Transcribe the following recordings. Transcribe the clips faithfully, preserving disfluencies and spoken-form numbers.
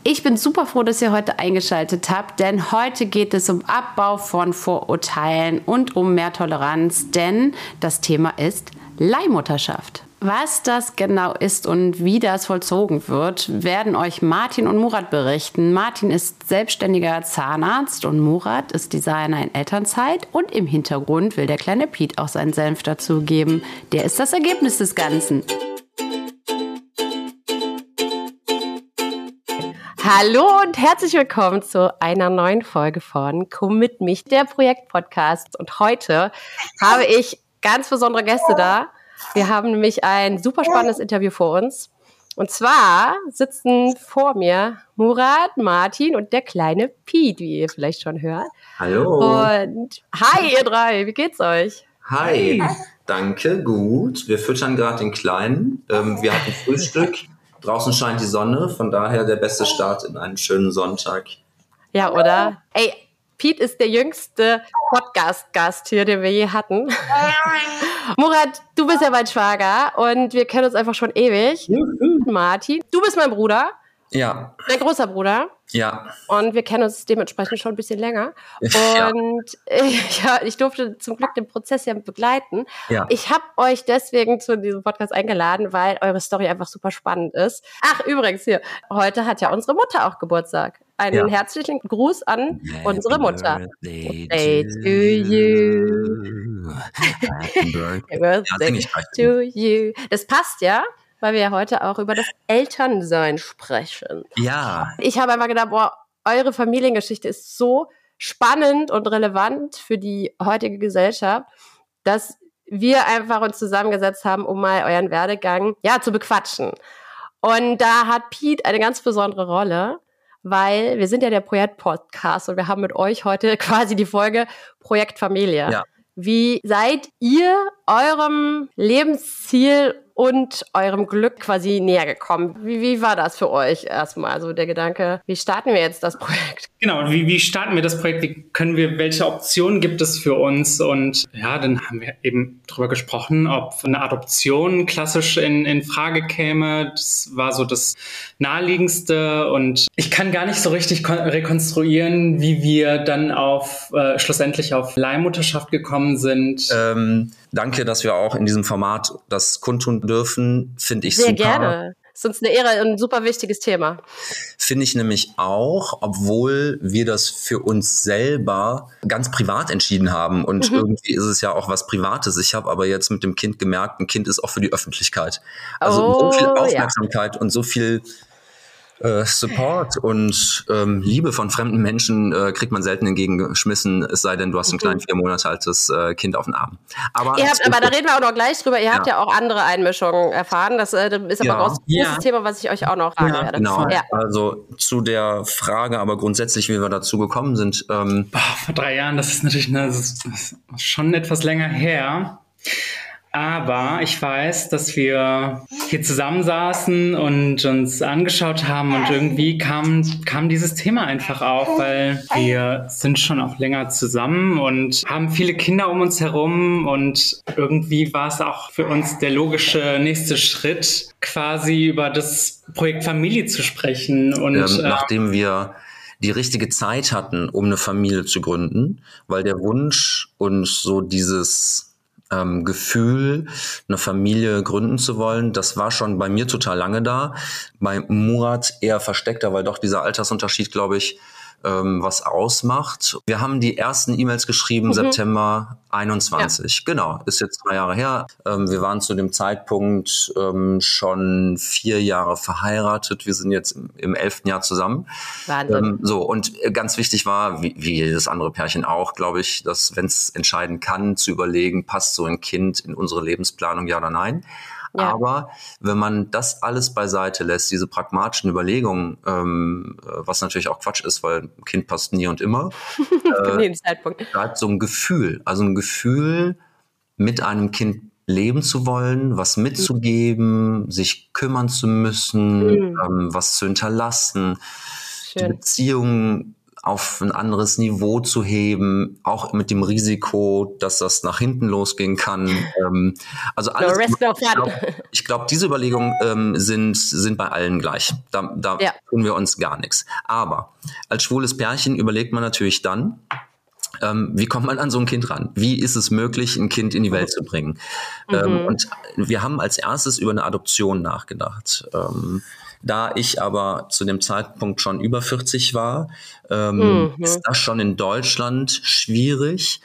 Ich bin super froh, dass ihr heute eingeschaltet habt, denn heute geht es um Abbau von Vorurteilen und um mehr Toleranz, denn das Thema ist Leihmutterschaft. Was das genau ist und wie das vollzogen wird, werden euch Martin und Murat berichten. Martin ist selbstständiger Zahnarzt und Murat ist Designer in Elternzeit. Und im Hintergrund will der kleine Piet auch seinen Senf dazugeben. Der ist das Ergebnis des Ganzen. Hallo und herzlich willkommen zu einer neuen Folge von Commit Mich, der Projektpodcast. Und heute habe ich ganz besondere Gäste da. Wir haben nämlich ein super spannendes Interview vor uns. Und zwar sitzen vor mir Murat, Martin und der kleine Piet, wie ihr vielleicht schon hört. Hallo. Und hi ihr drei, wie geht's euch? Hi, danke, gut. Wir füttern gerade den Kleinen. Ähm, wir hatten Frühstück. Draußen scheint die Sonne, von daher der beste Start in einen schönen Sonntag. Ja, oder? Ey, Piet ist der jüngste Podcast-Gast hier, den wir je hatten. Murat, du bist ja mein Schwager und wir kennen uns einfach schon ewig. Mhm. Martin, du bist mein Bruder. Ja. Mein großer Bruder. Ja. Und wir kennen uns dementsprechend schon ein bisschen länger. Ja. Und ich, ja, ich durfte zum Glück den Prozess ja begleiten. Ja. Ich habe euch deswegen zu diesem Podcast eingeladen, weil eure Story einfach super spannend ist. Ach, übrigens hier, heute hat ja unstre Mutter auch Geburtstag. Einen ja. herzlichen Gruß an Happy unsere Mutter. Birthday, birthday to you. Happy birthday, birthday ja, to you. Das passt ja, weil wir ja heute auch über das Elternsein sprechen. Ja. Ich habe einfach gedacht, boah, eure Familiengeschichte ist so spannend und relevant für die heutige Gesellschaft, dass wir einfach uns zusammengesetzt haben, um mal euren Werdegang ja zu bequatschen. Und da hat Piet eine ganz besondere Rolle, weil wir sind ja der Projekt-Podcast und wir haben mit euch heute quasi die Folge Projekt Familie. Ja. Wie seid ihr eurem Lebensziel und eurem Glück quasi näher gekommen? Wie, wie war das für euch erstmal? Also der Gedanke, wie starten wir jetzt das Projekt? Genau, wie, wie starten wir das Projekt? Wie können wir, welche Optionen gibt es für uns? Und ja, dann haben wir eben drüber gesprochen, ob eine Adoption klassisch in, in Frage käme. Das war so das Naheliegendste. Und ich kann gar nicht so richtig kon- rekonstruieren, wie wir dann auf äh, schlussendlich auf Leihmutterschaft gekommen sind. Ähm, danke, dass wir auch in diesem Format das kundtun dürfen, finde ich Sehr super. Sehr gerne. Ist uns eine Ehre und ein super wichtiges Thema. Finde ich nämlich auch, obwohl wir das für uns selber ganz privat entschieden haben. Und mhm. irgendwie ist es ja auch was Privates. Ich habe aber jetzt mit dem Kind gemerkt, ein Kind ist auch für die Öffentlichkeit. Also oh, so viel Aufmerksamkeit ja. und so viel äh, Support und ähm, Liebe von fremden Menschen äh, kriegt man selten entgegengeschmissen, es sei denn, du hast ein mhm. klein vier Monate altes äh, Kind auf dem Arm. Aber, ihr habt, aber da reden wir auch noch gleich drüber. Ihr ja. habt ja auch andere Einmischungen erfahren. Das äh, ist aber ja. auch ein großes ja. Thema, was ich euch auch noch fragen ja, werde. Genau. Ja. Also zu der Frage, aber grundsätzlich, wie wir dazu gekommen sind. Ähm, Boah, vor drei Jahren, das ist natürlich eine, das ist, das ist schon etwas länger her. Aber ich weiß, dass wir hier zusammensaßen und uns angeschaut haben und irgendwie kam, kam dieses Thema einfach auf, weil wir sind schon auch länger zusammen und haben viele Kinder um uns herum und irgendwie war es auch für uns der logische nächste Schritt, quasi über das Projekt Familie zu sprechen. Und ähm, nachdem wir die richtige Zeit hatten, um eine Familie zu gründen, weil der Wunsch und so dieses Ähm, Gefühl, eine Familie gründen zu wollen, das war schon bei mir total lange da. Bei Murat eher versteckter, weil doch dieser Altersunterschied, glaube ich, ähm, was ausmacht. Wir haben die ersten E-Mails geschrieben, mhm. September einundzwanzig. Ja. Genau, ist jetzt drei Jahre her. Ähm, wir waren zu dem Zeitpunkt ähm, schon vier Jahre verheiratet. Wir sind jetzt im, im elften Jahr zusammen. Wahnsinn. Ähm, so, und ganz wichtig war, wie, wie jedes andere Pärchen auch, glaube ich, dass, wenn es entscheiden kann, zu überlegen, passt so ein Kind in unsere Lebensplanung, ja oder nein. Ja. Aber wenn man das alles beiseite lässt, diese pragmatischen Überlegungen, ähm, was natürlich auch Quatsch ist, weil ein Kind passt nie und immer, äh, Zeitpunkt. bleibt so ein Gefühl, also ein Gefühl, mit einem Kind leben zu wollen, was mitzugeben, mhm. sich kümmern zu müssen, mhm. ähm, was zu hinterlassen, Schön. Die Beziehung auf ein anderes Niveau zu heben, auch mit dem Risiko, dass das nach hinten losgehen kann. Ähm, also alles. No risk, no fun. Ich glaube, glaub, diese Überlegungen ähm, sind, sind bei allen gleich. Da, da Ja. tun wir uns gar nichts. Aber als schwules Pärchen überlegt man natürlich dann, Ähm, wie kommt man an so ein Kind ran? Wie ist es möglich, ein Kind in die Welt zu bringen? Mhm. Ähm, und wir haben als erstes über eine Adoption nachgedacht. Ähm, da ich aber zu dem Zeitpunkt schon über vierzig war, ähm, mhm. ist das schon in Deutschland schwierig.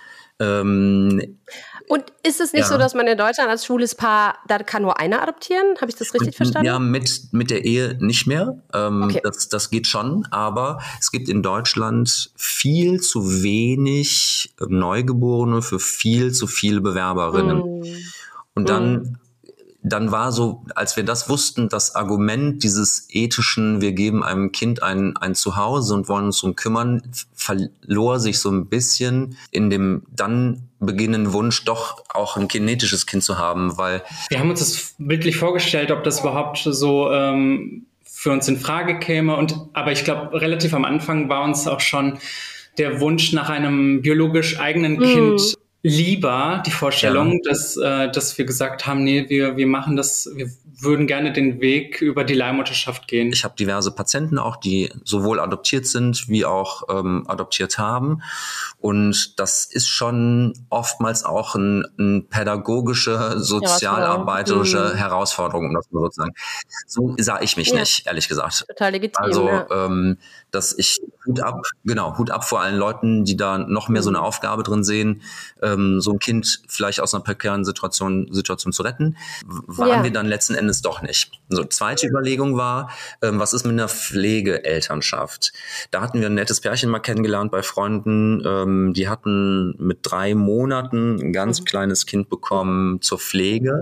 Ähm, Und ist es nicht ja. so, dass man in Deutschland als schwules Paar, da kann nur einer adoptieren? Habe ich das richtig verstanden? Ja, mit, mit der Ehe nicht mehr. Ähm, okay. das, das geht schon, aber es gibt in Deutschland viel zu wenig Neugeborene für viel zu viele Bewerberinnen. Mm. Und dann... Mm. Dann war so, als wir das wussten, das Argument dieses ethischen, wir geben einem Kind ein, ein Zuhause und wollen uns um kümmern, verlor sich so ein bisschen in dem dann beginnenden Wunsch, doch auch ein genetisches Kind zu haben, weil... Wir haben uns das bildlich vorgestellt, ob das überhaupt so ähm, für uns in Frage käme. Und aber ich glaube, relativ am Anfang war uns auch schon der Wunsch nach einem biologisch eigenen mm. Kind lieber, die Vorstellung, ja. dass, äh, dass wir gesagt haben, nee, wir, wir machen das, wir würden gerne den Weg über die Leihmutterschaft gehen. Ich habe diverse Patienten auch, die sowohl adoptiert sind, wie auch ähm, adoptiert haben. Und das ist schon oftmals auch ein, ein pädagogische, sozialarbeiterische mhm. Herausforderung, um das mal so zu sagen. So sah ich mich ja. nicht, ehrlich gesagt. Total legitim. Also, ja. ähm, dass ich Hut ab, genau, Hut ab vor allen Leuten, die da noch mehr mhm. so eine Aufgabe drin sehen, ähm, so ein Kind vielleicht aus einer prekären Situation, Situation zu retten, waren ja. wir dann letzten Endes doch nicht. So, zweite Überlegung war, ähm, was ist mit einer Pflegeelternschaft? Da hatten wir ein nettes Pärchen mal kennengelernt bei Freunden, ähm, die hatten mit drei Monaten ein ganz mhm. kleines Kind bekommen zur Pflege.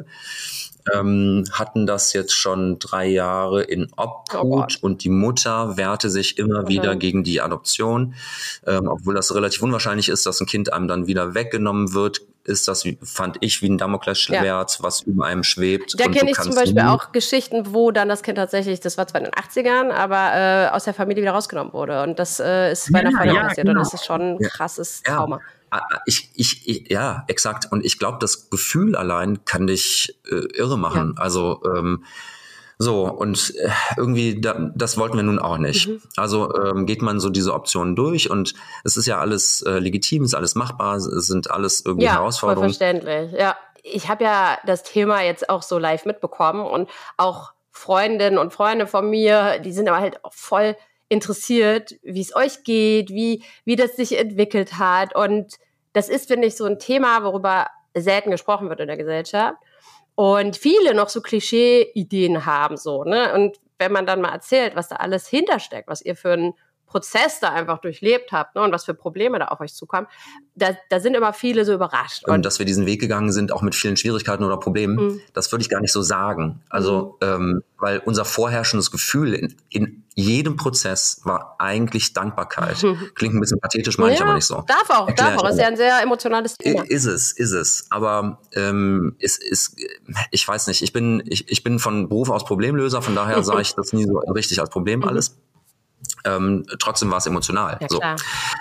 Ähm, hatten das jetzt schon drei Jahre in Obhut oh und die Mutter wehrte sich immer okay. wieder gegen die Adoption. Ähm, obwohl das relativ unwahrscheinlich ist, dass ein Kind einem dann wieder weggenommen wird, ist das, fand ich, wie ein Damoklesschwert, ja. was über einem schwebt. Da kenne ich zum Beispiel nie. auch Geschichten, wo dann das Kind tatsächlich, das war zwar in den achtzigern, aber äh, aus der Familie wieder rausgenommen wurde. Und das äh, ist bei einer ja, Freundin ja, passiert. Genau. Und das ist schon ein krasses ja. Trauma. Ich, ich, ich, ja, exakt. Und ich glaube, das Gefühl allein kann dich äh, irre machen. Ja. Also, ähm, so, und äh, irgendwie, da, das wollten wir nun auch nicht. Mhm. Also ähm, geht man so diese Optionen durch und es ist ja alles äh, legitim, es ist alles machbar, es sind alles irgendwie ja, Herausforderungen. Ja, verständlich, ja. Ich habe ja das Thema jetzt auch so live mitbekommen und auch Freundinnen und Freunde von mir, die sind aber halt auch voll interessiert, wie es euch geht, wie, wie das sich entwickelt hat. Und das ist, finde ich, so ein Thema, worüber selten gesprochen wird in der Gesellschaft. Und viele noch so Klischee-Ideen haben, so, ne? Und wenn man dann mal erzählt, was da alles hintersteckt, was ihr für einen Prozess da einfach durchlebt habt, ne, und was für Probleme da auf euch zukommen, da, da sind immer viele so überrascht. Und dass wir diesen Weg gegangen sind, auch mit vielen Schwierigkeiten oder Problemen, mhm. das würde ich gar nicht so sagen. Also, mhm. ähm, weil unser vorherrschendes Gefühl in, in jedem Prozess war eigentlich Dankbarkeit. Mhm. Klingt ein bisschen pathetisch, meine ja, ich aber nicht so. Darf auch, Erklär darf auch. Ist ja ein sehr emotionales Thema. Ist es, ist es. Aber ähm, es ist, ich weiß nicht, ich bin, ich, ich bin von Beruf aus Problemlöser, von daher sah ich das nie so richtig als Problem mhm. alles. Ähm, trotzdem war es emotional. Ja, so. klar.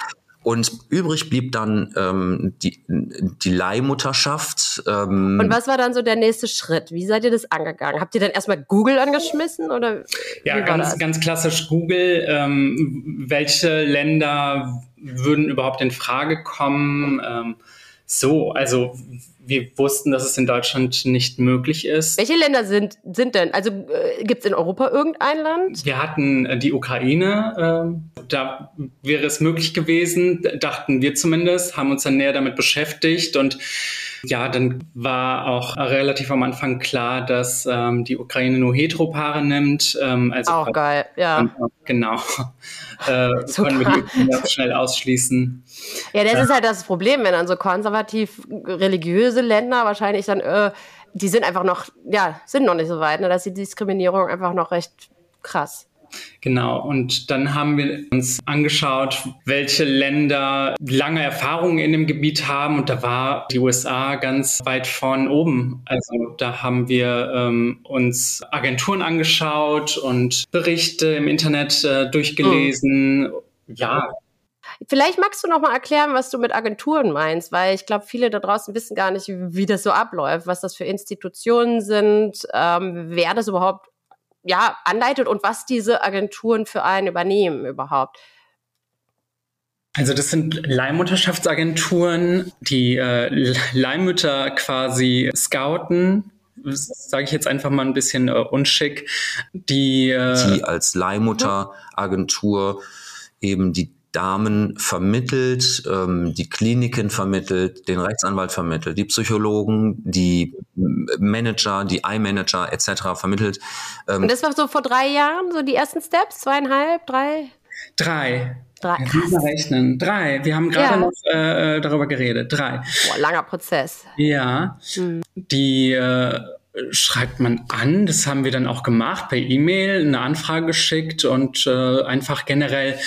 Und übrig blieb dann ähm, die, die Leihmutterschaft. Ähm, Und was war dann so der nächste Schritt? Wie seid ihr das angegangen? Habt ihr dann erstmal Google angeschmissen? Oder ja, ganz, ganz klassisch Google. Ähm, welche Länder würden überhaupt in Frage kommen? Ähm, so, also wir wussten, dass es in Deutschland nicht möglich ist. Welche Länder sind, sind denn? Also äh, gibt es in Europa irgendein Land? Wir hatten äh, die Ukraine. Äh, da wäre es möglich gewesen, dachten wir zumindest, haben uns dann näher damit beschäftigt. Und ja, dann war auch relativ am Anfang klar, dass ähm, die Ukraine nur Heteropaare nimmt. Ähm, also auch geil, ja. Und, genau. äh, so können wir die Ukraine schnell ausschließen. Ja, das äh, ist halt das Problem, wenn dann so konservativ religiöse Länder wahrscheinlich dann, äh, die sind einfach noch, ja, sind noch nicht so weit, ne, da ist die Diskriminierung einfach noch recht krass. Genau, und dann haben wir uns angeschaut, welche Länder lange Erfahrungen in dem Gebiet haben, und da war die U S A ganz weit vorn oben. Also da haben wir ähm, uns Agenturen angeschaut und Berichte im Internet äh, durchgelesen. Mhm. Ja, Vielleicht magst du noch mal erklären, was du mit Agenturen meinst, weil ich glaube, viele da draußen wissen gar nicht, wie das so abläuft, was das für Institutionen sind, ähm, wer das überhaupt ja, anleitet und was diese Agenturen für einen übernehmen überhaupt. Also das sind Leihmutterschaftsagenturen, die äh, Leihmütter quasi scouten, sage ich jetzt einfach mal ein bisschen äh, unschick, die, äh, die als Leihmutteragentur eben die Damen vermittelt, ähm, die Kliniken vermittelt, den Rechtsanwalt vermittelt, die Psychologen, die Manager, die I-Manager et cetera vermittelt. Ähm, Und das war so vor drei Jahren, so die ersten Steps, zweieinhalb, drei? Drei. Drei. Wir müssen rechnen. Drei. Wir haben gerade ja. noch äh, darüber geredet. Drei. Boah, langer Prozess. Ja. Hm. Die äh, schreibt man an. Das haben wir dann auch gemacht, per E-Mail, eine Anfrage geschickt und äh, einfach generell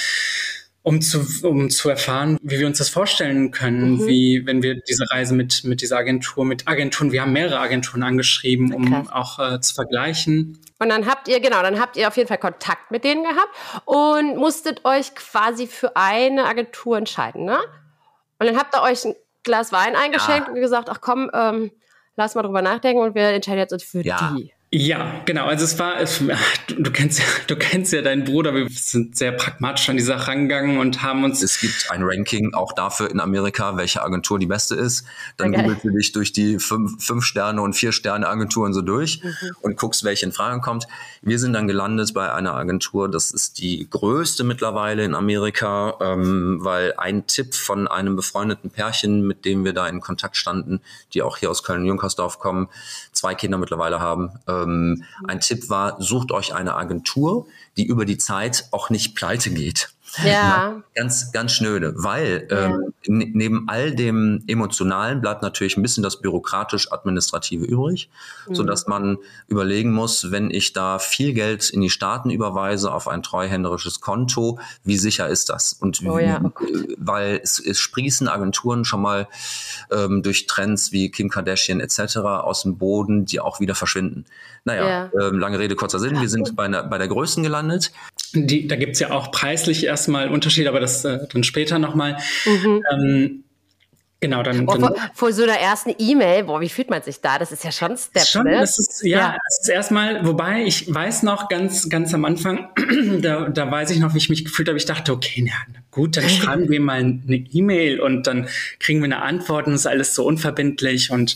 Um zu, um zu erfahren, wie wir uns das vorstellen können, mhm. wie, wenn wir diese Reise mit, mit dieser Agentur, mit Agenturen, wir haben mehrere Agenturen angeschrieben, um Krass. auch äh, zu vergleichen. Und dann habt ihr, genau, dann habt ihr auf jeden Fall Kontakt mit denen gehabt und musstet euch quasi für eine Agentur entscheiden, ne? Und dann habt ihr euch ein Glas Wein eingeschenkt ja. und gesagt, ach komm, ähm, lass mal drüber nachdenken und wir entscheiden jetzt uns für ja. die. Ja, genau. Also es war, es, du, du kennst ja, du kennst ja deinen Bruder. Wir sind sehr pragmatisch an die Sache rangegangen und haben uns. Es gibt ein Ranking auch dafür in Amerika, welche Agentur die beste ist. Dann okay. googelst du dich durch die fünf, fünf Sterne und vier Sterne Agenturen so durch mhm. und guckst, welche in Frage kommt. Wir sind dann gelandet bei einer Agentur. Das ist die größte mittlerweile in Amerika, ähm, weil ein Tipp von einem befreundeten Pärchen, mit dem wir da in Kontakt standen, die auch hier aus Köln-Junkersdorf kommen, zwei Kinder mittlerweile haben. Ähm, ein Tipp war, sucht euch eine Agentur, die über die Zeit auch nicht pleite geht. Ja. ja ganz, ganz schnöde, weil ja. ähm, n- neben all dem Emotionalen bleibt natürlich ein bisschen das bürokratisch-administrative übrig, mhm. sodass man überlegen muss, wenn ich da viel Geld in die Staaten überweise auf ein treuhänderisches Konto, wie sicher ist das? Und oh ja, oh weil es, es sprießen Agenturen schon mal ähm, durch Trends wie Kim Kardashian et cetera aus dem Boden, die auch wieder verschwinden. Naja, ja. ähm, lange Rede, kurzer Sinn, wir sind bei, einer, bei der größten gelandet. Die, da gibt's ja auch preislich erstmal Unterschiede, aber das äh, dann später nochmal. Mhm. Ähm, genau, dann. Oh, dann vor, vor so einer ersten E-Mail, boah, wie fühlt man sich da? Das ist ja schon ein Step, schon, ne? Das ist, ja, ja, das ist erstmal, wobei ich weiß noch ganz, ganz am Anfang, da, da weiß ich noch, wie ich mich gefühlt habe. Ich dachte, okay, na gut, dann schreiben wir mal eine E-Mail und dann kriegen wir eine Antwort und es ist alles so unverbindlich und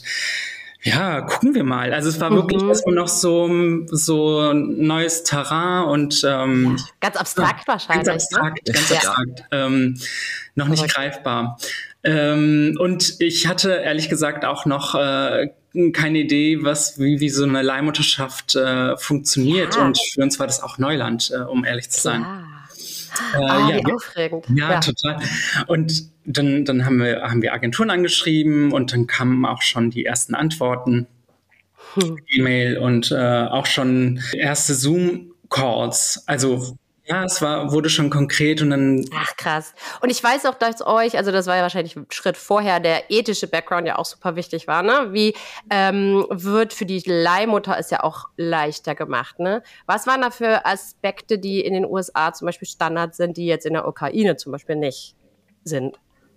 ja, gucken wir mal. Also es war mhm. wirklich erstmal noch so so neues Terrain und ähm, ja, ganz abstrakt ja, wahrscheinlich. Ganz abstrakt, ne? ganz ja. abstrakt. Ähm, noch nicht okay. greifbar. Ähm, und ich hatte ehrlich gesagt auch noch äh, keine Idee, was wie, wie so eine Leihmutterschaft äh, funktioniert. Ja. Und für uns war das auch Neuland, äh, um ehrlich zu sein. Ja. Äh, ah, ja, wie aufregend. Ja, ja, total. Und dann, dann haben wir, haben wir Agenturen angeschrieben und dann kamen auch schon die ersten Antworten, hm. E-Mail und äh, auch schon erste Zoom-Calls. Also ja, es war, wurde schon konkret und dann. Ach, krass. Und ich weiß auch, dass euch, also das war ja wahrscheinlich ein Schritt vorher, der ethische Background ja auch super wichtig war, ne? Wie ähm, wird für die Leihmutter es ja auch leichter gemacht, ne? Was waren da für Aspekte, die in den U S A zum Beispiel Standard sind, die jetzt in der Ukraine zum Beispiel nicht sind?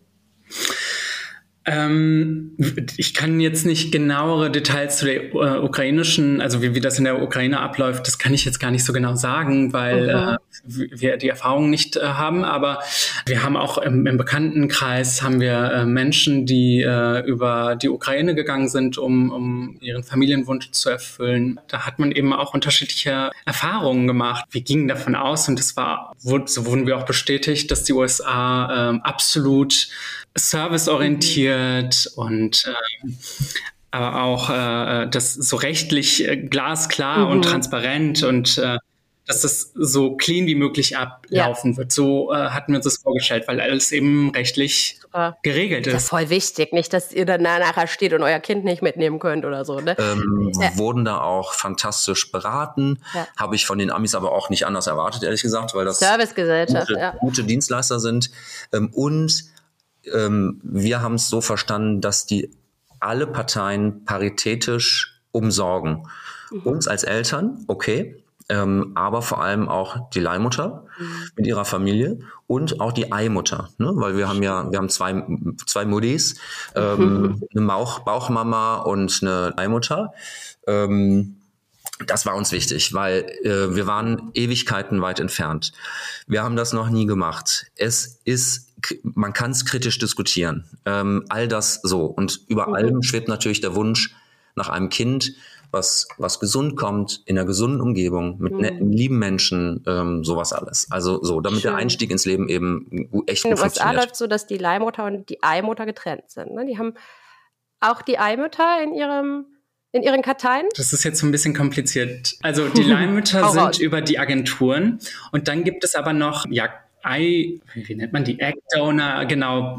Ähm, ich kann jetzt nicht genauere Details zu der äh, ukrainischen, also wie, wie das in der Ukraine abläuft, das kann ich jetzt gar nicht so genau sagen, weil mhm. äh, wir die Erfahrung nicht äh, haben, aber wir haben auch im, im Bekanntenkreis haben wir äh, Menschen, die äh, über die Ukraine gegangen sind, um, um ihren Familienwunsch zu erfüllen. Da hat man eben auch unterschiedliche Erfahrungen gemacht. Wir gingen davon aus und das war, so wurden wir auch bestätigt, dass die U S A äh, absolut serviceorientiert und äh, aber auch äh, das so rechtlich äh, glasklar mhm. und transparent und äh, dass das so clean wie möglich ablaufen ja. wird. So äh, hatten wir uns das vorgestellt, weil alles eben rechtlich Super. geregelt ist. Das ist voll wichtig, nicht, dass ihr dann nachher steht und euer Kind nicht mitnehmen könnt oder so. Ne? Ähm, ja. Wurden da auch fantastisch beraten, ja. habe ich von den Amis aber auch nicht anders erwartet, ehrlich gesagt, weil das Servicegesellschaft, gute, ja. gute Dienstleister sind. Ähm, und ähm, wir haben es so verstanden, dass die alle Parteien paritätisch umsorgen. Mhm. Uns als Eltern, okay, ähm, aber vor allem auch die Leihmutter mhm. mit ihrer Familie und auch die Eimutter, ne? Weil wir haben ja, wir haben zwei, zwei Muttis, ähm, eine Bauch, Bauchmama und eine Eimutter. Ähm, das war uns wichtig, weil äh, wir waren Ewigkeiten weit entfernt. Wir haben das noch nie gemacht. Es ist, man kann es kritisch diskutieren. Ähm, all das so. Und über mhm. allem schwebt natürlich der Wunsch nach einem Kind, was, was gesund kommt, in einer gesunden Umgebung, mit mhm. netten, lieben Menschen, ähm, sowas alles. Also so, damit Schön. Der Einstieg ins Leben eben echt gut funktioniert. In den U S A läuft so, dass die Leihmutter und die Eimutter getrennt sind. Ne? Die haben auch die Eimutter in ihrem in ihren Karteien? Das ist jetzt so ein bisschen kompliziert. Also die Leihmütter sind raus. Über die Agenturen und dann gibt es aber noch, ja, Ei, wie nennt man die? Egg Donor, genau,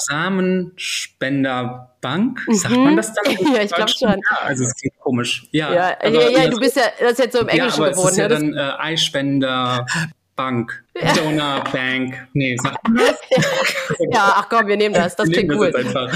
Samenspenderbank, mhm. sagt man das dann? Ja, ich glaube schon. Ja, also es klingt komisch. Ja, ja, aber, ja, ja du bist ja, das ist jetzt so im Englischen ja, aber gewohnt. Es ist ja dann äh, Eispenderbank, ja. Donor Bank. Nee, sagt man das? Ja, ach komm, wir nehmen das, das klingt cool. Das einfach.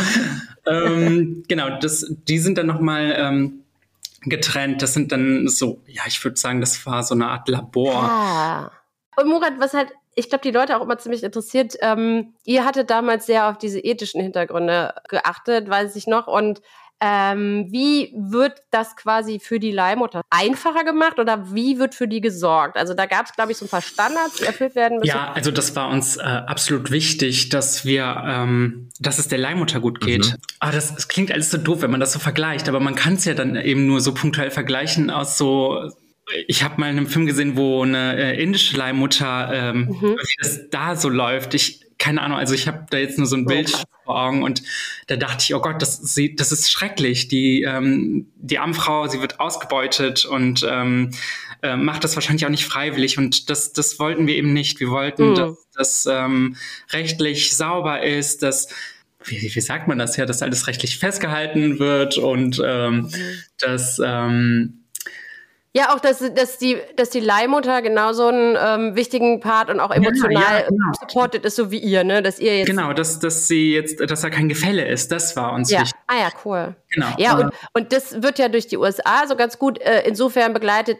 ähm, genau, das, die sind dann nochmal ähm, getrennt. Das sind dann so, ja, ich würde sagen, das war so eine Art Labor. Ah. Und Murat, was halt ich glaube, die Leute auch immer ziemlich interessiert. Ähm, ihr hattet damals sehr auf diese ethischen Hintergründe geachtet, weiß ich noch. Und ähm, wie wird das quasi für die Leihmutter einfacher gemacht oder wie wird für die gesorgt? Also da gab es, glaube ich, so ein paar Standards, die erfüllt werden müssen. Ja, also das war uns äh, absolut wichtig, dass wir, ähm, dass es der Leihmutter gut geht. Mhm. Aber das, das klingt alles so doof, wenn man das so vergleicht. Aber man kann es ja dann eben nur so punktuell vergleichen aus so... Ich habe mal in einem Film gesehen, wo eine äh, indische Leihmutter, ähm, mhm. wie das da so läuft. Ich, keine Ahnung, also ich habe da jetzt nur so ein Bild oh, vor Augen und da dachte ich, oh Gott, das, sie, das ist schrecklich. Die, ähm, die arme Frau, sie wird ausgebeutet und ähm, äh, macht das wahrscheinlich auch nicht freiwillig. Und das, das wollten wir eben nicht. Wir wollten, mhm. dass das ähm, rechtlich sauber ist, dass Wie, wie sagt man das ja, dass alles rechtlich festgehalten wird und ähm, mhm. dass ähm, ja, auch, dass, dass, die, dass die Leihmutter genauso einen ähm, wichtigen Part und auch emotional ja, ja, genau. supported ist, so wie ihr, ne? Dass ihr jetzt genau, dass, dass sie jetzt, dass da kein Gefälle ist, das war uns ja. wichtig. Ah ja, cool. Genau. Ja, und, und das wird ja durch die U S A so ganz gut äh, insofern begleitet,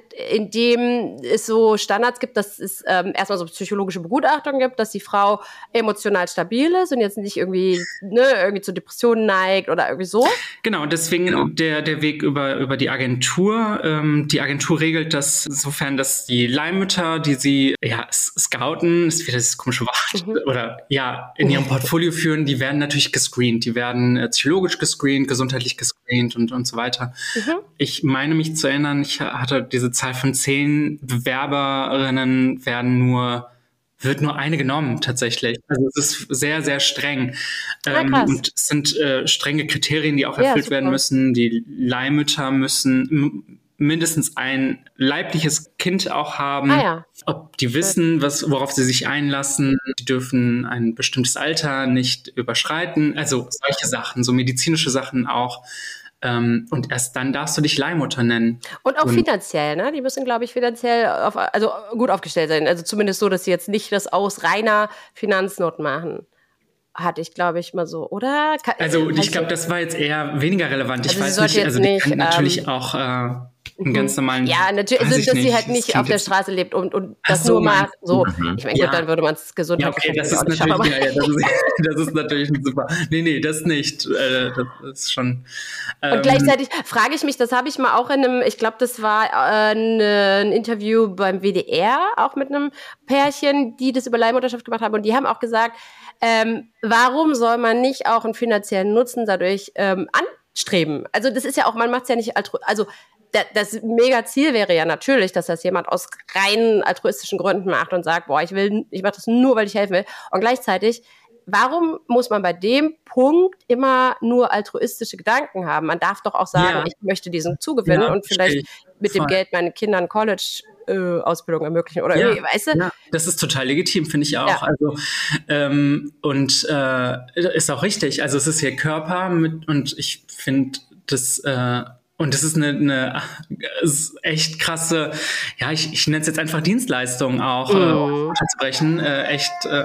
indem es so Standards gibt, dass es ähm, erstmal so psychologische Begutachtung gibt, dass die Frau emotional stabil ist und jetzt nicht irgendwie, ne, irgendwie zu Depressionen neigt oder irgendwie so. Genau, deswegen genau. Der, der Weg über, über die Agentur. Ähm, die Agentur regelt das insofern, dass die Leihmütter, die sie ja scouten, ist wieder das komische Wort, mhm. oder ja, in ihrem Portfolio führen, die werden natürlich gescreent. Die werden äh, psychologisch gescreent, gesundheitlich gescreent und, und so weiter. Mhm. Ich meine mich zu erinnern, ich hatte diese Zahl von zehn Bewerberinnen werden nur wird nur eine genommen, tatsächlich. Also es ist sehr, sehr streng. Ähm, und es sind äh, strenge Kriterien, die auch erfüllt ja, werden müssen. Die Leihmütter müssen m- mindestens ein leibliches Kind auch haben. Ah, ja. Ob die wissen, was, worauf sie sich einlassen. Die dürfen ein bestimmtes Alter nicht überschreiten. Also solche Sachen, so medizinische Sachen auch. Ähm, und erst dann darfst du dich Leihmutter nennen. Und auch und finanziell, ne? Die müssen, glaube ich, finanziell auf, also gut aufgestellt sein. Also zumindest so, dass sie jetzt nicht das aus reiner Finanznot machen. Hatte ich, glaube ich, mal so, oder? Kann, also ich glaube, das war jetzt eher weniger relevant. Ich also weiß nicht, also die nicht, können natürlich ähm, auch äh, einen ganz normalen... Ja, natürlich, also, dass nicht. sie halt nicht auf der Straße lebt und, und das so, nur mal so. Mhm. Ich meine, ja. gut, dann würde man es gesundheitlich... Ja, okay, das ist, natürlich, ja, ja, das, ist, das ist natürlich super. Nee, nee, das nicht. Äh, das ist schon... Ähm, und gleichzeitig frage ich mich, das habe ich mal auch in einem, ich glaube, das war äh, ne, ein Interview beim W D R, auch mit einem Pärchen, die das über Leihmutterschaft gemacht haben und die haben auch gesagt, ähm, warum soll man nicht auch einen finanziellen Nutzen dadurch ähm, anstreben? Also das ist ja auch, man macht es ja nicht, altru- also da, das mega Ziel wäre ja natürlich, dass das jemand aus rein altruistischen Gründen macht und sagt, boah, ich will, ich mache das nur, weil ich helfen will. Und gleichzeitig, warum muss man bei dem Punkt immer nur altruistische Gedanken haben? Man darf doch auch sagen, ja. ich möchte diesen zugewinnen ja, und vielleicht mit voll. dem Geld meinen Kindern College Äh, Ausbildung ermöglichen oder ja, irgendwie, weißt du? Ja, das ist total legitim, finde ich auch. Ja. Also ähm, und äh, ist auch richtig. Also es ist ihr Körper mit und ich finde das äh, und das ist eine, eine ist echt krasse, ja, ich, ich nenne es jetzt einfach Dienstleistung auch, mhm. äh, zu brechen. Äh, echt. Äh,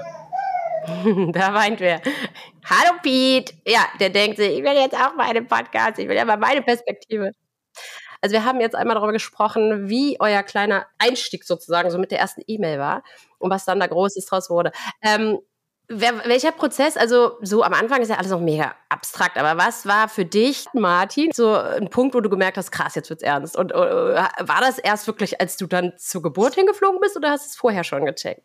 Da weint wer. Hallo Piet! Ja, der denkt sich, ich will jetzt auch mal einen Podcast, ich will ja mal meine Perspektive. Also wir haben jetzt einmal darüber gesprochen, wie euer kleiner Einstieg sozusagen so mit der ersten E-Mail war und was dann da Großes draus wurde. Ähm, wer, welcher Prozess, also so am Anfang ist ja alles noch mega abstrakt, aber was war für dich, Martin, so ein Punkt, wo du gemerkt hast, krass, jetzt wird's ernst? Und äh, war das erst wirklich, als du dann zur Geburt hingeflogen bist oder hast du es vorher schon gecheckt?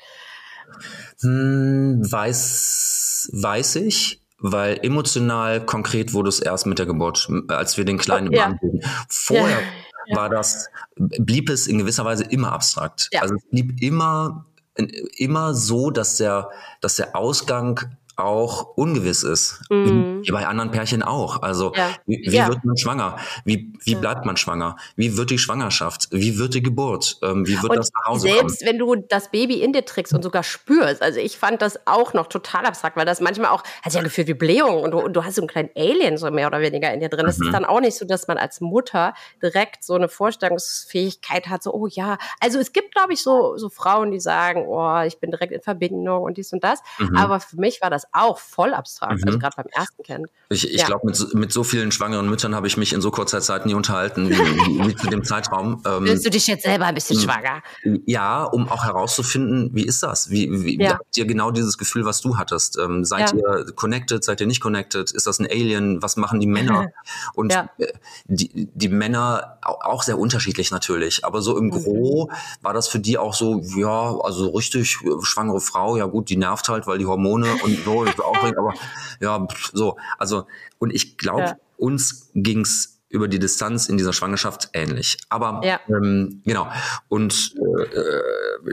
Hm, weiß, weiß ich, weil emotional konkret wurde es erst mit der Geburt, als wir den Kleinen im Ja. Arm hielten. Vorher Ja. war das, blieb es in gewisser Weise immer abstrakt. Ja. Also es blieb immer, immer so, dass der, dass der Ausgang auch ungewiss ist. Mhm. Wie bei anderen Pärchen auch. Also Ja. wie, wie Ja. wird man schwanger? Wie, wie Ja. bleibt man schwanger? Wie wird die Schwangerschaft? Wie wird die Geburt? Ähm, wie wird Und das nach Hause selbst kommen? wenn du das Baby in dir trägst und sogar spürst, also ich fand das auch noch total abstrakt, weil das manchmal auch, hat ja gefühlt wie Blähung und du, und du hast so einen kleinen Alien so mehr oder weniger in dir drin. Es Mhm. ist dann auch nicht so, dass man als Mutter direkt so eine Vorstellungsfähigkeit hat, so, oh ja. Also es gibt, glaube ich, so, so Frauen, die sagen, oh, ich bin direkt in Verbindung und dies und das. Mhm. Aber für mich war das auch voll abstrakt, Mhm. also gerade beim ersten Kind. Ich, ich Ja. glaube, mit, so- mit so vielen schwangeren Müttern habe ich mich in so kurzer Zeit nie unterhalten, wie, wie, wie zu dem Zeitraum. Ähm, Fühlst du dich jetzt selber ein bisschen Mhm. schwanger? ja, um auch herauszufinden, wie ist das? Wie, wie Ja. habt ihr genau dieses Gefühl, was du hattest? Ähm, seid Ja. ihr connected? Seid ihr nicht connected? Ist das ein Alien? Was machen die Männer? Und Ja. äh, die, die Männer au- auch sehr unterschiedlich natürlich, aber so im Mhm. Gro war das für die auch so, ja, also richtig äh, schwangere Frau, ja gut, die nervt halt, weil die Hormone und so, ist aufregend, aber ja, pff, so, also und ich glaube, Ja. uns ging's über die Distanz in dieser Schwangerschaft ähnlich. Aber Ja. ähm, genau. Und äh,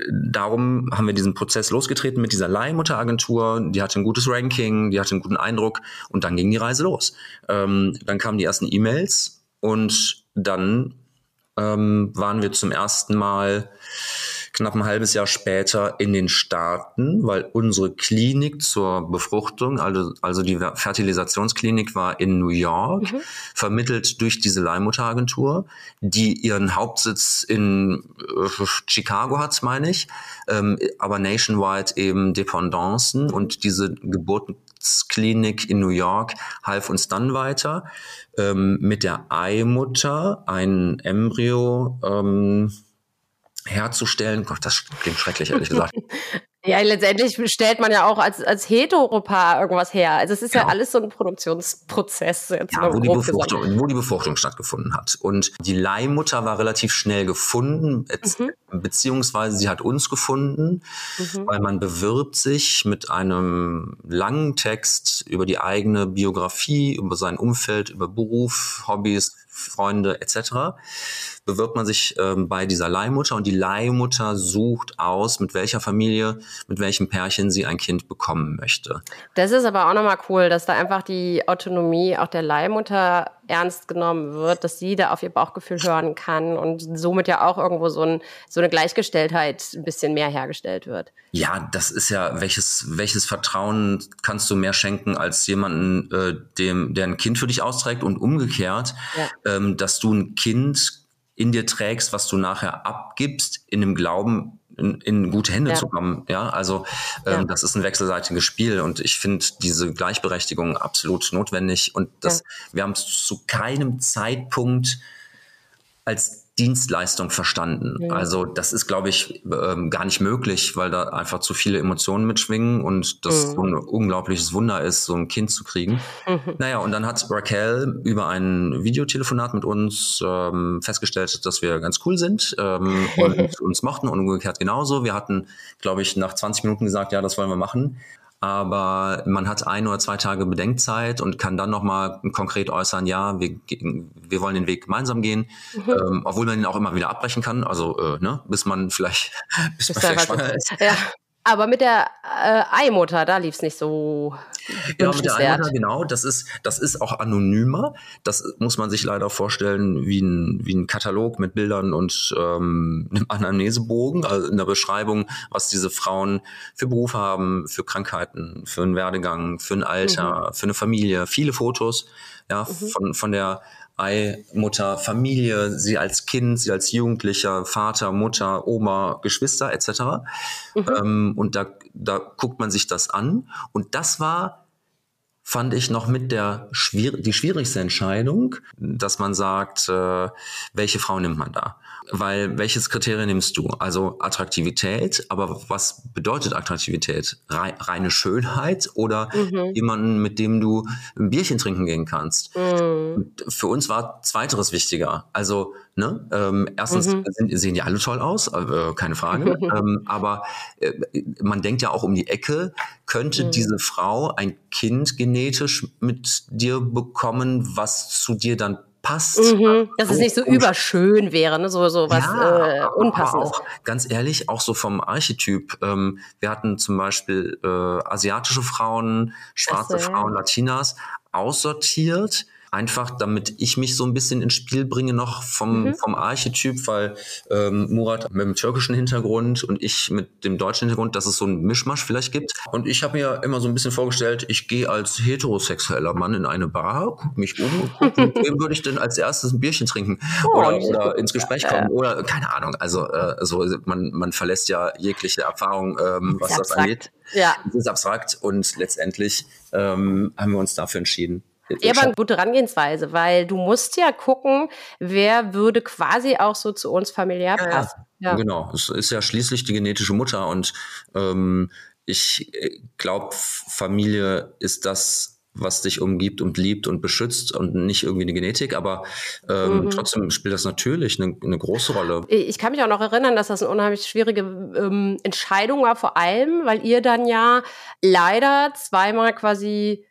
darum haben wir diesen Prozess losgetreten mit dieser Leihmutteragentur. Die hatte ein gutes Ranking, die hatte einen guten Eindruck und dann ging die Reise los. Ähm, dann kamen die ersten E-Mails und dann ähm, waren wir zum ersten Mal knapp ein halbes Jahr später in den Staaten, weil unsere Klinik zur Befruchtung, also, also die Fertilisationsklinik war in New York, Mhm. vermittelt durch diese Leihmutteragentur, die ihren Hauptsitz in äh, Chicago hat, meine ich, ähm, aber nationwide eben Dependancen und diese Geburtsklinik in New York half uns dann weiter ähm, mit der Eimutter ein Embryo ähm, herzustellen. Gott, das klingt schrecklich, ehrlich gesagt. Ja, letztendlich stellt man ja auch als, als Heteropaar irgendwas her. Also es ist ja, Ja. alles so ein Produktionsprozess. Jetzt Ja, mal wo die, grob gesagt. Befruchtung, wo die Befruchtung stattgefunden hat. Und die Leihmutter war relativ schnell gefunden, jetzt, Mhm. beziehungsweise sie hat uns gefunden, Mhm. weil man bewirbt sich mit einem langen Text über die eigene Biografie, über sein Umfeld, über Beruf, Hobbys, Freunde et cetera. Bewirbt man sich ähm, bei dieser Leihmutter und die Leihmutter sucht aus, mit welcher Familie, mit welchem Pärchen sie ein Kind bekommen möchte. Das ist aber auch nochmal cool, dass da einfach die Autonomie auch der Leihmutter ernst genommen wird, dass sie da auf ihr Bauchgefühl hören kann und somit ja auch irgendwo so, ein, so eine Gleichgestelltheit ein bisschen mehr hergestellt wird. Ja, das ist ja, welches, welches Vertrauen kannst du mehr schenken als jemanden, äh, dem, der ein Kind für dich austrägt und umgekehrt, Ja. ähm, dass du ein Kind in dir trägst, was du nachher abgibst, in dem Glauben, in, in gute Hände Ja. zu kommen. Ja, also ähm, Ja. das ist ein wechselseitiges Spiel und ich finde diese Gleichberechtigung absolut notwendig und das, wir haben es zu keinem Zeitpunkt als Dienstleistung verstanden. Mhm. Also das ist, glaube ich, ähm, gar nicht möglich, weil da einfach zu viele Emotionen mitschwingen und das Mhm. so ein unglaubliches Wunder ist, so ein Kind zu kriegen. Mhm. Naja, und dann hat Raquel über ein Videotelefonat mit uns ähm, festgestellt, dass wir ganz cool sind ähm, und uns mochten und umgekehrt genauso. Wir hatten, glaube ich, nach zwanzig Minuten gesagt, ja, das wollen wir machen. Aber man hat ein oder zwei Tage Bedenkzeit und kann dann nochmal konkret äußern, ja, wir, wir wollen den Weg gemeinsam gehen, Mhm. ähm, obwohl man ihn auch immer wieder abbrechen kann, also äh, ne, bis man vielleicht, bis Bis man da vielleicht was schwanger ist. ist. Ja. Aber mit der äh, Eimutter, da lief es nicht so Ja, mit der wünschenswert. Eimutter, genau, das ist, das ist auch anonymer. Das muss man sich leider vorstellen wie ein, wie ein Katalog mit Bildern und ähm, einem Anamnesebogen, also in der Beschreibung, was diese Frauen für Berufe haben, für Krankheiten, für einen Werdegang, für ein Alter, für eine Familie, viele Fotos, ja, von, von der Eimutter, Familie, sie als Kind, sie als Jugendlicher, Vater, Mutter, Oma, Geschwister et cetera. Mhm. Ähm, und da, da guckt man sich das an. Und das war fand ich noch mit der schwier- die schwierigste Entscheidung, dass man sagt, äh, welche Frau nimmt man da? Weil welches Kriterium nimmst du? Also Attraktivität, aber was bedeutet Attraktivität? Rei- reine Schönheit oder Mhm. jemanden, mit dem du ein Bierchen trinken gehen kannst? Mhm. Und für uns war zweiteres wichtiger. Also, ne, ähm, erstens Mhm. sind, sehen die alle toll aus, äh, keine Frage. ähm, aber äh, man denkt ja auch um die Ecke, könnte Mhm. diese Frau ein Kind genetisch mit dir bekommen, was zu dir dann passt? Mhm. Dass es nicht so überschön wäre, ne? so, so was Ja, äh, aber Unpassendes. auch, ganz ehrlich, auch so vom Archetyp. Ähm, wir hatten zum Beispiel äh, asiatische Frauen, schwarze Ach so, ja. Frauen, Latinas aussortiert. Einfach, damit ich mich so ein bisschen ins Spiel bringe noch vom, Mhm. vom Archetyp, weil ähm, Murat mit dem türkischen Hintergrund und ich mit dem deutschen Hintergrund, dass es so einen Mischmasch vielleicht gibt. Und ich habe mir immer so ein bisschen vorgestellt, ich gehe als heterosexueller Mann in eine Bar, gucke mich um und gucke, mit wem würde ich denn als erstes ein Bierchen trinken Oh, oder, nicht so oder gut. ins Gespräch Ja, kommen ja. oder keine Ahnung. Also äh, so, man, man verlässt ja jegliche Erfahrung, ähm, was Ist das angeht. abstrakt. Ja. Es ist abstrakt und letztendlich ähm, haben wir uns dafür entschieden. Ja, aber eine gute Herangehensweise, weil du musst ja gucken, wer würde quasi auch so zu uns familiär Ja, ja. passen. Ja. Genau, es ist ja schließlich die genetische Mutter und ähm, ich glaube, Familie ist das, was dich umgibt und liebt und beschützt und nicht irgendwie eine Genetik, aber ähm, Mhm. trotzdem spielt das natürlich eine, eine große Rolle. Ich kann mich auch noch erinnern, dass das eine unheimlich schwierige ähm, Entscheidung war, vor allem, weil ihr dann ja leider zweimal quasi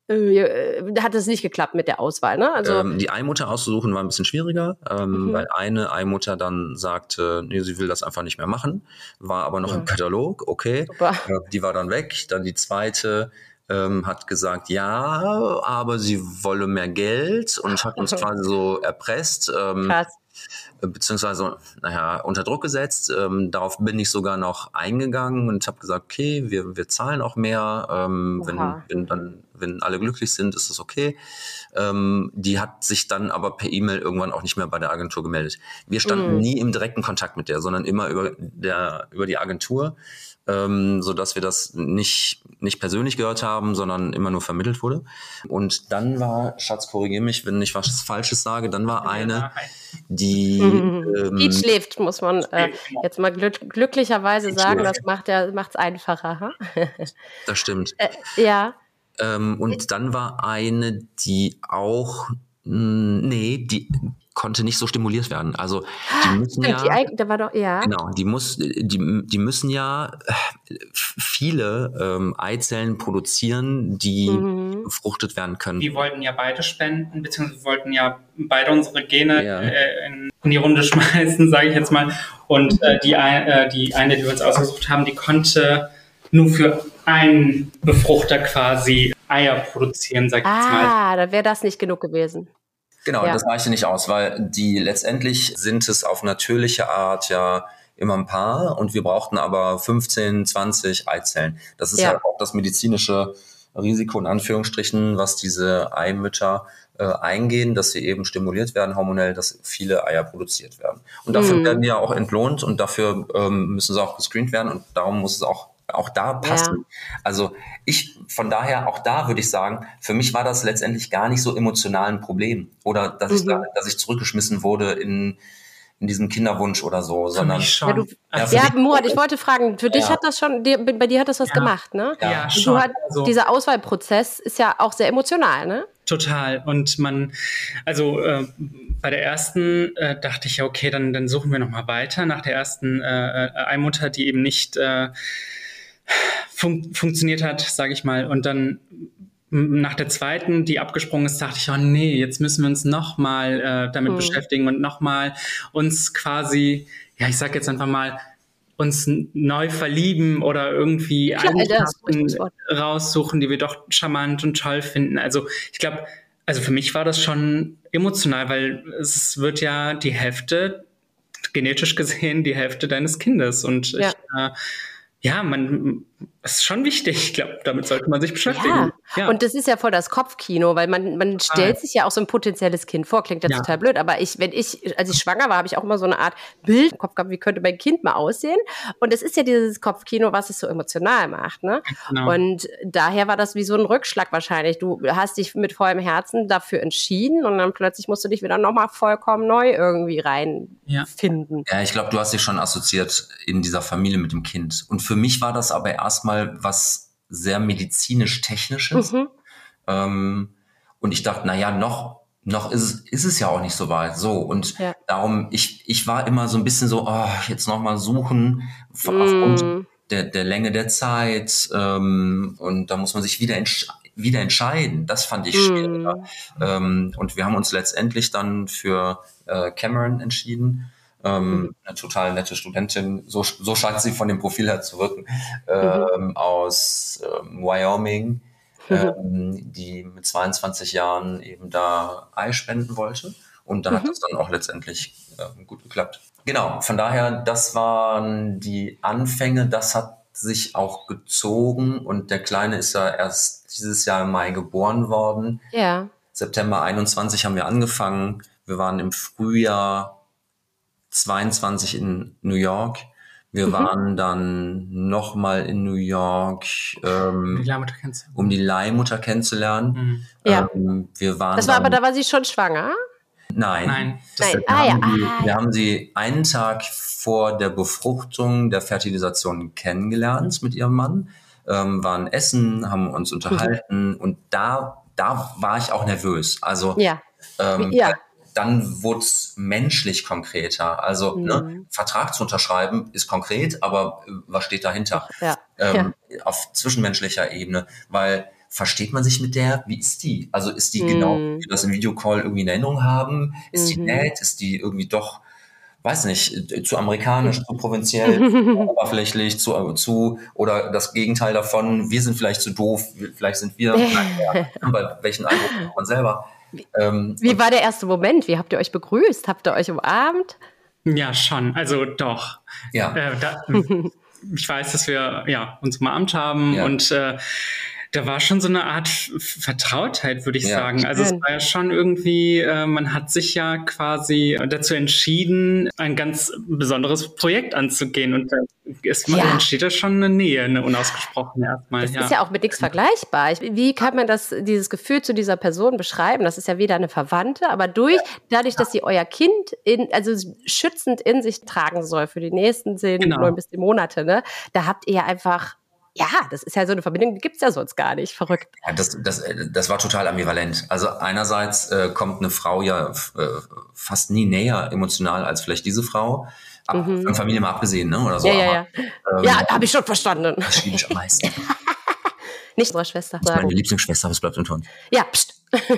äh, hat es nicht geklappt mit der Auswahl, ne? Also Ähm, die Eimutter auszusuchen war ein bisschen schwieriger, ähm, Mhm. weil eine Eimutter dann sagte, nee, sie will das einfach nicht mehr machen, war aber noch Ja. im Katalog, okay, super. äh, die war dann weg. Dann die zweite ähm, hat gesagt, ja, aber sie wolle mehr Geld und hat uns quasi so erpresst. Ähm, Krass. beziehungsweise, naja, unter Druck gesetzt. Ähm, darauf bin ich sogar noch eingegangen und habe gesagt, okay, wir, wir zahlen auch mehr. Ähm, wenn, Oha. wenn, dann, wenn alle glücklich sind, ist es okay. Ähm, die hat sich dann aber per E-Mail irgendwann auch nicht mehr bei der Agentur gemeldet. Wir standen Mhm. nie im direkten Kontakt mit der, sondern immer über, der, über die Agentur, ähm, so dass wir das nicht, nicht persönlich gehört haben, sondern immer nur vermittelt wurde. Und dann war, Schatz, korrigiere mich, wenn ich was Falsches sage, dann war eine, die Mhm. ähm, Pete schläft, muss man äh, Schläft, genau. jetzt mal glück glücklicherweise Pete sagen. schläft. Das macht ja macht's einfacher. Ha? das stimmt. äh, ja. Ähm, und dann war eine, die auch, mh, nee, die konnte nicht so stimuliert werden. Also die müssen Stimmt, ja, die Eig da war doch, ja. genau, die muss, die, die müssen ja äh, viele ähm, Eizellen produzieren, die Mhm. befruchtet werden können. Wir wollten ja beide spenden, beziehungsweise wollten ja beide unsere Gene Ja. äh, in, in die Runde schmeißen, sage ich jetzt mal. Und äh, die, ein- äh, die eine, die wir uns ausgesucht haben, die konnte nur für einen Befruchter quasi Eier produzieren, sag ich jetzt mal. Ah, da wäre das nicht genug gewesen. Genau, Ja. das reichte nicht aus, weil die letztendlich sind es auf natürliche Art ja immer ein Paar und wir brauchten aber fünfzehn, zwanzig Eizellen. Das ist Ja. ja auch das medizinische Risiko in Anführungsstrichen, was diese Eimütter äh, eingehen, dass sie eben stimuliert werden hormonell, dass viele Eier produziert werden. Und dafür Mhm. werden die ja auch entlohnt und dafür ähm, müssen sie auch gescreent werden und darum muss es auch auch da passen. Also ich, von daher, auch da würde ich sagen, für mich war das letztendlich gar nicht so emotional ein Problem. Oder dass ich Mhm. da, dass ich zurückgeschmissen wurde in, in diesem Kinderwunsch oder so, Für sondern mich Ja, schon. du, Also, für ja, dich- Murat, ich wollte fragen, für dich Ja. hat das schon, dir, bei dir hat das was Ja. gemacht, ne? Ja. ja, Und schon. Du hat, Also, dieser Auswahlprozess ist ja auch sehr emotional, ne? total. Und man, also äh, bei der ersten äh, dachte ich ja, okay, dann, dann suchen wir nochmal weiter. Nach der ersten äh, äh, Eimutter, die eben nicht äh, fun funktioniert hat, sage ich mal. Und dann m, nach der zweiten, die abgesprungen ist, dachte ich, oh nee, jetzt müssen wir uns nochmal äh, damit Hm. beschäftigen und nochmal uns quasi, ja, ich sag jetzt einfach mal, uns n- neu verlieben oder irgendwie Klar, das ist ein Eigenschaften richtiges Wort. raussuchen, die wir doch charmant und toll finden. Also ich glaube, also für mich war das schon emotional, weil es wird ja die Hälfte, genetisch gesehen, die Hälfte deines Kindes. Und Ja. ich, äh, Ja, man ist schon wichtig. Ich glaube, damit sollte man sich beschäftigen. Ja. Ja. Und das ist ja voll das Kopfkino, weil man, man stellt sich ja auch so ein potenzielles Kind vor. Klingt jetzt Ja. total blöd, aber ich, wenn ich, als ich schwanger war, habe ich auch immer so eine Art Bild im Kopf gehabt, wie könnte mein Kind mal aussehen. Und es ist ja dieses Kopfkino, was es so emotional macht, ne? Genau. Und daher war das wie so ein Rückschlag wahrscheinlich. Du hast dich mit vollem Herzen dafür entschieden und dann plötzlich musst du dich wieder nochmal vollkommen neu irgendwie reinfinden. Ja, ich glaube, du hast dich schon assoziiert in dieser Familie mit dem Kind. Und für mich war das aber erstmal was sehr medizinisch-technisches. Mhm. Ähm, und ich dachte, na ja, noch, noch ist es, ist es ja auch nicht so weit. So. Und Ja. darum, ich, ich war immer so ein bisschen so, oh, jetzt nochmal suchen, Mm. aufgrund der, der Länge der Zeit. Ähm, und da muss man sich wieder, entsch- wieder entscheiden. Das fand ich schwieriger. Mm. Ähm, und wir haben uns letztendlich dann für äh, Cameron entschieden. Ähm, eine total nette Studentin, so, so scheint sie von dem Profil her zu wirken, ähm, Mhm. aus ähm, Wyoming, ähm, die mit zweiundzwanzig Jahren eben da Ei spenden wollte. Und da hat es dann auch letztendlich äh, gut geklappt. Genau, von daher, das waren die Anfänge, das hat sich auch gezogen und der Kleine ist ja erst dieses Jahr im Mai geboren worden. Ja. September einundzwanzig haben wir angefangen. Wir waren im Frühjahr zweiundzwanzig in New York. Wir Mhm. waren dann nochmal in New York, ähm, Die Leihmutter kennst du. um die Leihmutter kennenzulernen. Mhm. Ja. Ähm, wir waren Das war dann, aber, da war sie schon schwanger? Nein. Nein. Nein. Wir, Ah, ja. haben die, Ah, wir ja. haben sie einen Tag vor der Befruchtung, der Fertilisation kennengelernt mit ihrem Mann, ähm, waren essen, haben uns unterhalten und da, da war ich auch nervös. Also Ja. ähm, Ja. dann wurde es menschlich konkreter. Also Mhm. ne, Vertrag zu unterschreiben ist konkret, aber äh, was steht dahinter? Ja. Ähm, Auf zwischenmenschlicher Ebene, weil versteht man sich mit der? Wie ist die? Also ist die Mhm. genau, wie wir das im Videocall irgendwie in Erinnerung haben? Ist die Mhm. nett? Ist die irgendwie doch, weiß nicht, äh, zu amerikanisch, zu provinziell, zu oberflächlich, zu, zu oder das Gegenteil davon? Wir sind vielleicht zu doof, vielleicht sind wir. Naja, aber welchen Eindruck hat man selber? Ähm, Wie war der erste Moment? Wie habt ihr euch begrüßt? Habt ihr euch umarmt? Ja, schon. Also doch. Ja. Äh, da, ich weiß, dass wir ja, uns umarmt haben Ja. und äh, da war schon so eine Art Vertrautheit, würde ich Ja. sagen. Also es Schön. war ja schon irgendwie, äh, man hat sich ja quasi dazu entschieden, ein ganz besonderes Projekt anzugehen. Und da ist, Ja. entsteht da schon eine Nähe, eine unausgesprochene erstmal. Das Ja. ist ja auch mit nichts vergleichbar. Ich, wie kann man das, dieses Gefühl zu dieser Person beschreiben? Das ist ja weder eine Verwandte, aber durch, dadurch, dass sie euer Kind in, also schützend in sich tragen soll für die nächsten zehn, Genau. neun bis zehn Monate, ne? Da habt ihr ja einfach, ja, das ist ja so eine Verbindung, die gibt's ja sonst gar nicht. Verrückt. Ja, das, das, das war total ambivalent. Also einerseits äh, kommt eine Frau ja äh, fast nie näher emotional als vielleicht diese Frau. Ab, Mhm. Von Familie mal abgesehen, ne? Oder so. Ja, ja, ja. Aber, ähm, Ja, habe ich schon verstanden. Das ist schwierig am meisten. Nicht unsere Schwester Meine sagen. Lieblingsschwester, aber es bleibt unter uns. Ja, pst.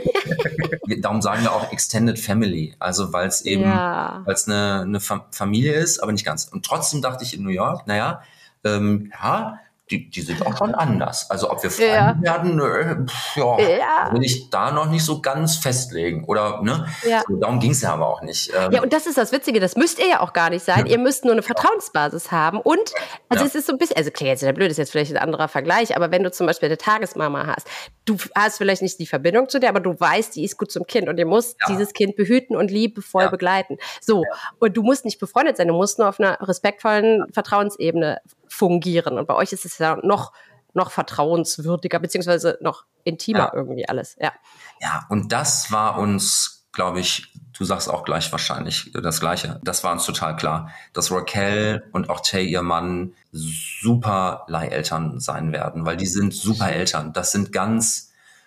Wir- Darum sagen wir auch Extended Family. Also weil es eben, Ja. weil es eine, eine Fa- Familie ist, aber nicht ganz. Und trotzdem dachte ich in New York, naja, ähm, ja, die, die sind auch schon anders. Also ob wir Freunde Ja. werden, äh, pff, ja, Ja. will ich da noch nicht so ganz festlegen. Oder, ne? Ja. So, darum ging es ja aber auch nicht. Ähm, Ja, und das ist das Witzige, das müsst ihr ja auch gar nicht sein. Ja. Ihr müsst nur eine Vertrauensbasis haben. Und, also Ja. es ist so ein bisschen, also klar, jetzt ist ja blöd, ist jetzt vielleicht ein anderer Vergleich, aber wenn du zum Beispiel eine Tagesmama hast, du hast vielleicht nicht die Verbindung zu der, aber du weißt, die ist gut zum Kind und ihr musst Ja. dieses Kind behüten und liebevoll Ja. begleiten. So, und du musst nicht befreundet sein, du musst nur auf einer respektvollen Vertrauensebene fungieren. Und bei euch ist es ja noch, noch vertrauenswürdiger, beziehungsweise noch intimer Ja. irgendwie alles. Ja. Ja, und das war uns, glaube ich, du sagst auch gleich wahrscheinlich das Gleiche. Das war uns total klar, dass Raquel und auch Tay, ihr Mann, super Leiheltern sein werden, weil die sind super Eltern. Das sind ganz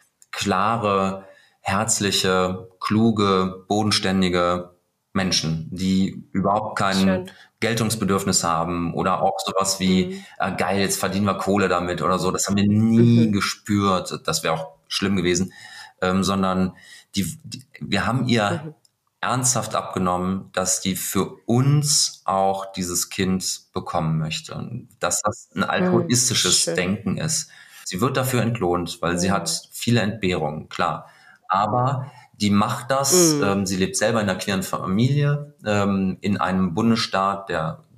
klare, herzliche, kluge, bodenständige Menschen, die überhaupt kein Schön. Geltungsbedürfnis haben oder auch sowas wie, Mhm. äh, geil, jetzt verdienen wir Kohle damit oder so. Das haben wir nie Mhm. gespürt. Das wäre auch schlimm gewesen. Ähm, sondern die, die, wir haben ihr Mhm. ernsthaft abgenommen, dass die für uns auch dieses Kind bekommen möchte. Und dass das ein altruistisches schön. Denken ist. Sie wird dafür entlohnt, weil sie Mhm. hat viele Entbehrungen, klar. Aber die macht das, Mhm. ähm, sie lebt selber in einer queeren Familie, ähm, in einem Bundesstaat, der, der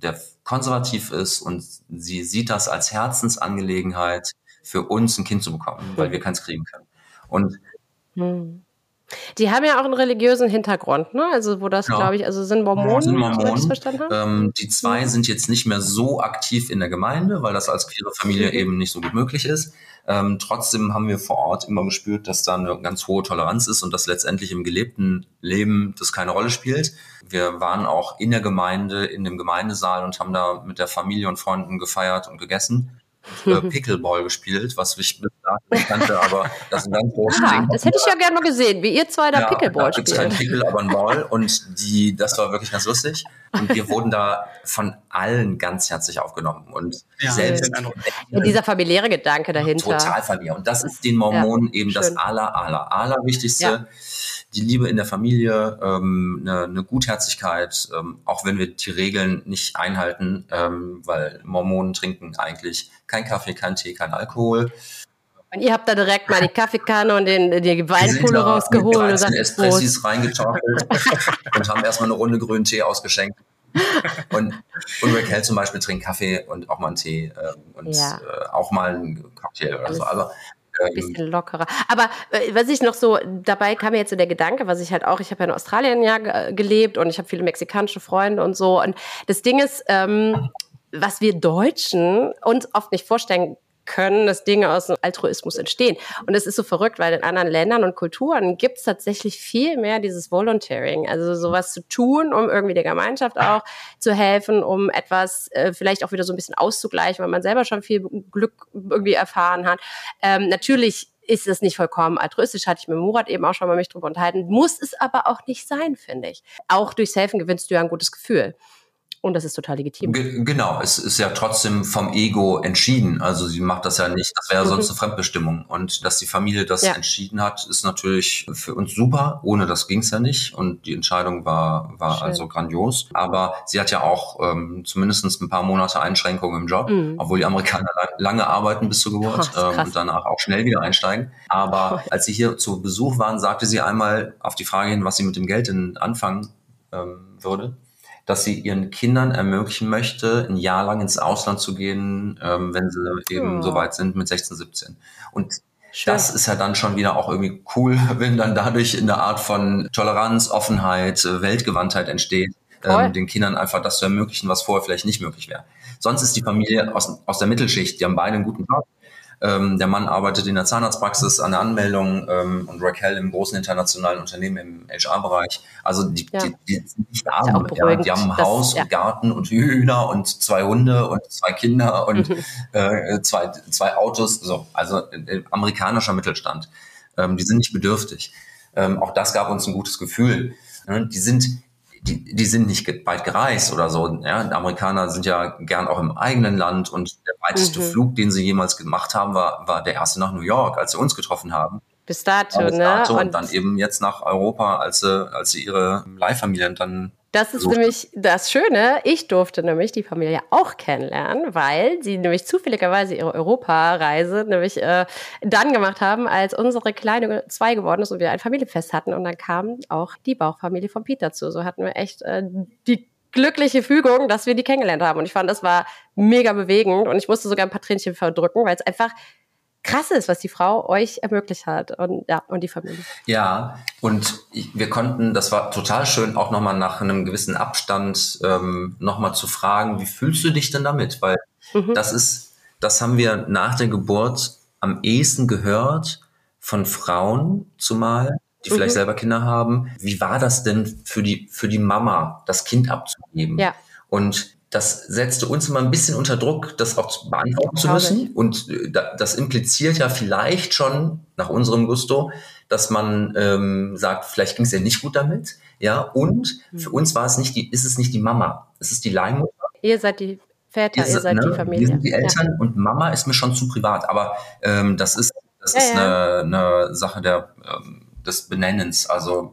konservativ ist und sie sieht das als Herzensangelegenheit, für uns ein Kind zu bekommen, weil wir keins kriegen können. Und hm. Die haben ja auch einen religiösen Hintergrund, ne? Also wo das, ja. glaube ich, also sind Mormonen, sind Mormonen. wenn ich das verstanden habe? Ähm, die zwei sind jetzt nicht mehr so aktiv in der Gemeinde, weil das als queere Familie eben nicht so gut möglich ist. Ähm, trotzdem haben wir vor Ort immer gespürt, dass da eine ganz hohe Toleranz ist und dass letztendlich im gelebten Leben das keine Rolle spielt. Wir waren auch in der Gemeinde, in dem Gemeindesaal und haben da mit der Familie und Freunden gefeiert und gegessen. Äh, Pickleball gespielt, was ich bis dahin nicht kannte, aber das ist ein ganz großes Ah, Ding. das hätte ich ja gerne mal gesehen, wie ihr zwei da Ja, Pickleball da gibt's spielt. kein Pickle, aber ein Ball und die, das war wirklich ganz lustig und wir wurden da von allen ganz herzlich aufgenommen und Ja, selbst ja, dieser familiäre Gedanke dahinter. total familiär und das ist den Mormonen ja, eben schön. das aller, aller, aller Wichtigste. Ja. Die Liebe in der Familie, ähm, eine, eine Gutherzigkeit, ähm, auch wenn wir die Regeln nicht einhalten, ähm, weil Mormonen trinken eigentlich kein Kaffee, kein Tee, kein Alkohol. Und ihr habt da direkt mal die Kaffeekanne und den, die Weinpulle rausgeholt und sagt, Espressis reingeschaukelt und haben erstmal eine Runde grünen Tee ausgeschenkt. Und, und Raquel zum Beispiel trinkt Kaffee und auch mal einen Tee ähm, und Ja. äh, auch mal einen Cocktail oder so. Aber ein bisschen lockerer. Aber äh, was ich noch so, dabei kam mir jetzt so der Gedanke, was ich halt auch, ich habe ja in Australien ja ge- gelebt und ich habe viele mexikanische Freunde und so. Und das Ding ist, ähm, was wir Deutschen uns oft nicht vorstellen können, dass Dinge aus dem Altruismus entstehen. Und das ist so verrückt, weil in anderen Ländern und Kulturen gibt es tatsächlich viel mehr dieses Volunteering, also sowas zu tun, um irgendwie der Gemeinschaft auch zu helfen, um etwas äh, vielleicht auch wieder so ein bisschen auszugleichen, weil man selber schon viel Glück irgendwie erfahren hat. Ähm, natürlich ist es nicht vollkommen altruistisch, hatte ich mit Murat eben auch schon mal mich drüber unterhalten, muss es aber auch nicht sein, finde ich. Auch durchs Helfen gewinnst du ja ein gutes Gefühl. Und das ist total legitim. Ge- genau, es ist ja trotzdem vom Ego entschieden. Also sie macht das ja nicht, das wäre ja Mhm. sonst eine Fremdbestimmung. Und dass die Familie das Ja. entschieden hat, ist natürlich für uns super. Ohne das ging's ja nicht. Und die Entscheidung war, war Schön. also grandios. Aber sie hat ja auch ähm, zumindest ein paar Monate Einschränkungen im Job, Mhm. obwohl die Amerikaner lang, lange arbeiten bis zur Geburt Oh, das ist ähm, krass. und danach auch schnell wieder einsteigen. Aber als sie hier zu Besuch waren, sagte sie einmal auf die Frage hin, was sie mit dem Geld denn anfangen ähm, würde, dass sie ihren Kindern ermöglichen möchte, ein Jahr lang ins Ausland zu gehen, ähm, wenn sie eben Oh. so weit sind mit sechzehn, siebzehn. Und Schön. das ist ja dann schon wieder auch irgendwie cool, wenn dann dadurch eine Art von Toleranz, Offenheit, äh, Weltgewandtheit entsteht, Voll. ähm, den Kindern einfach das zu ermöglichen, was vorher vielleicht nicht möglich wäre. Sonst ist die Familie aus, aus der Mittelschicht, die haben beide einen guten Job. Ähm, der Mann arbeitet in der Zahnarztpraxis an der Anmeldung ähm, und Raquel im großen internationalen Unternehmen im H R-Bereich. Also die, Ja. die, die sind nicht ja arm. auch Ja, beruhigend, die haben ein dass- Haus ja. und Garten und Hühner und zwei Hunde und zwei Kinder und Mhm. äh, zwei, zwei Autos. So, also äh, amerikanischer Mittelstand. Ähm, die sind nicht bedürftig. Ähm, auch das gab uns ein gutes Gefühl. Ne? Die sind Die, die sind nicht ge- weit gereist oder so. Ja? Die Amerikaner sind ja gern auch im eigenen Land und der weiteste Mhm. Flug, den sie jemals gemacht haben, war, war der erste nach New York, als sie uns getroffen haben. Bis dato, Bis ne? dato und, Und dann eben jetzt nach Europa, als sie, als sie ihre Leihfamilien dann das ist besucht nämlich das Schöne. Ich durfte nämlich die Familie auch kennenlernen, weil sie nämlich zufälligerweise ihre Europareise nämlich äh, dann gemacht haben, als unsere Kleine zwei geworden ist und wir ein Familienfest hatten. Und dann kam auch die Bauchfamilie von Pete dazu. So hatten wir echt äh, die glückliche Fügung, dass wir die kennengelernt haben. Und ich fand, das war mega bewegend. Und ich musste sogar ein paar Tränchen verdrücken, weil es einfach krass ist, was die Frau euch ermöglicht hat. Und ja, und die Familie. Ja, und ich, wir konnten, das war total schön, auch nochmal nach einem gewissen Abstand ähm, nochmal zu fragen, wie fühlst du dich denn damit? Weil Mhm. das ist, das haben wir nach der Geburt am ehesten gehört von Frauen zumal, die vielleicht Mhm. selber Kinder haben. Wie war das denn für die, für die Mama, das Kind abzugeben? Ja. Und das setzte uns immer ein bisschen unter Druck, das auch zu beantworten zu Glaube müssen. Und äh, da- das impliziert ja vielleicht schon, nach unserem Gusto, dass man ähm, sagt, vielleicht ging es ja nicht gut damit. Ja, und für uns war es nicht die, ist es nicht die Mama, es ist die Leihmutter. Ihr seid die Väter, ihr, Ihr, seid ne, die Familie. Wir sind die Ja. Eltern und Mama ist mir schon zu privat. Aber ähm, das ist, das Ja, ist ja. Eine, eine Sache der, ähm, des Benennens. Also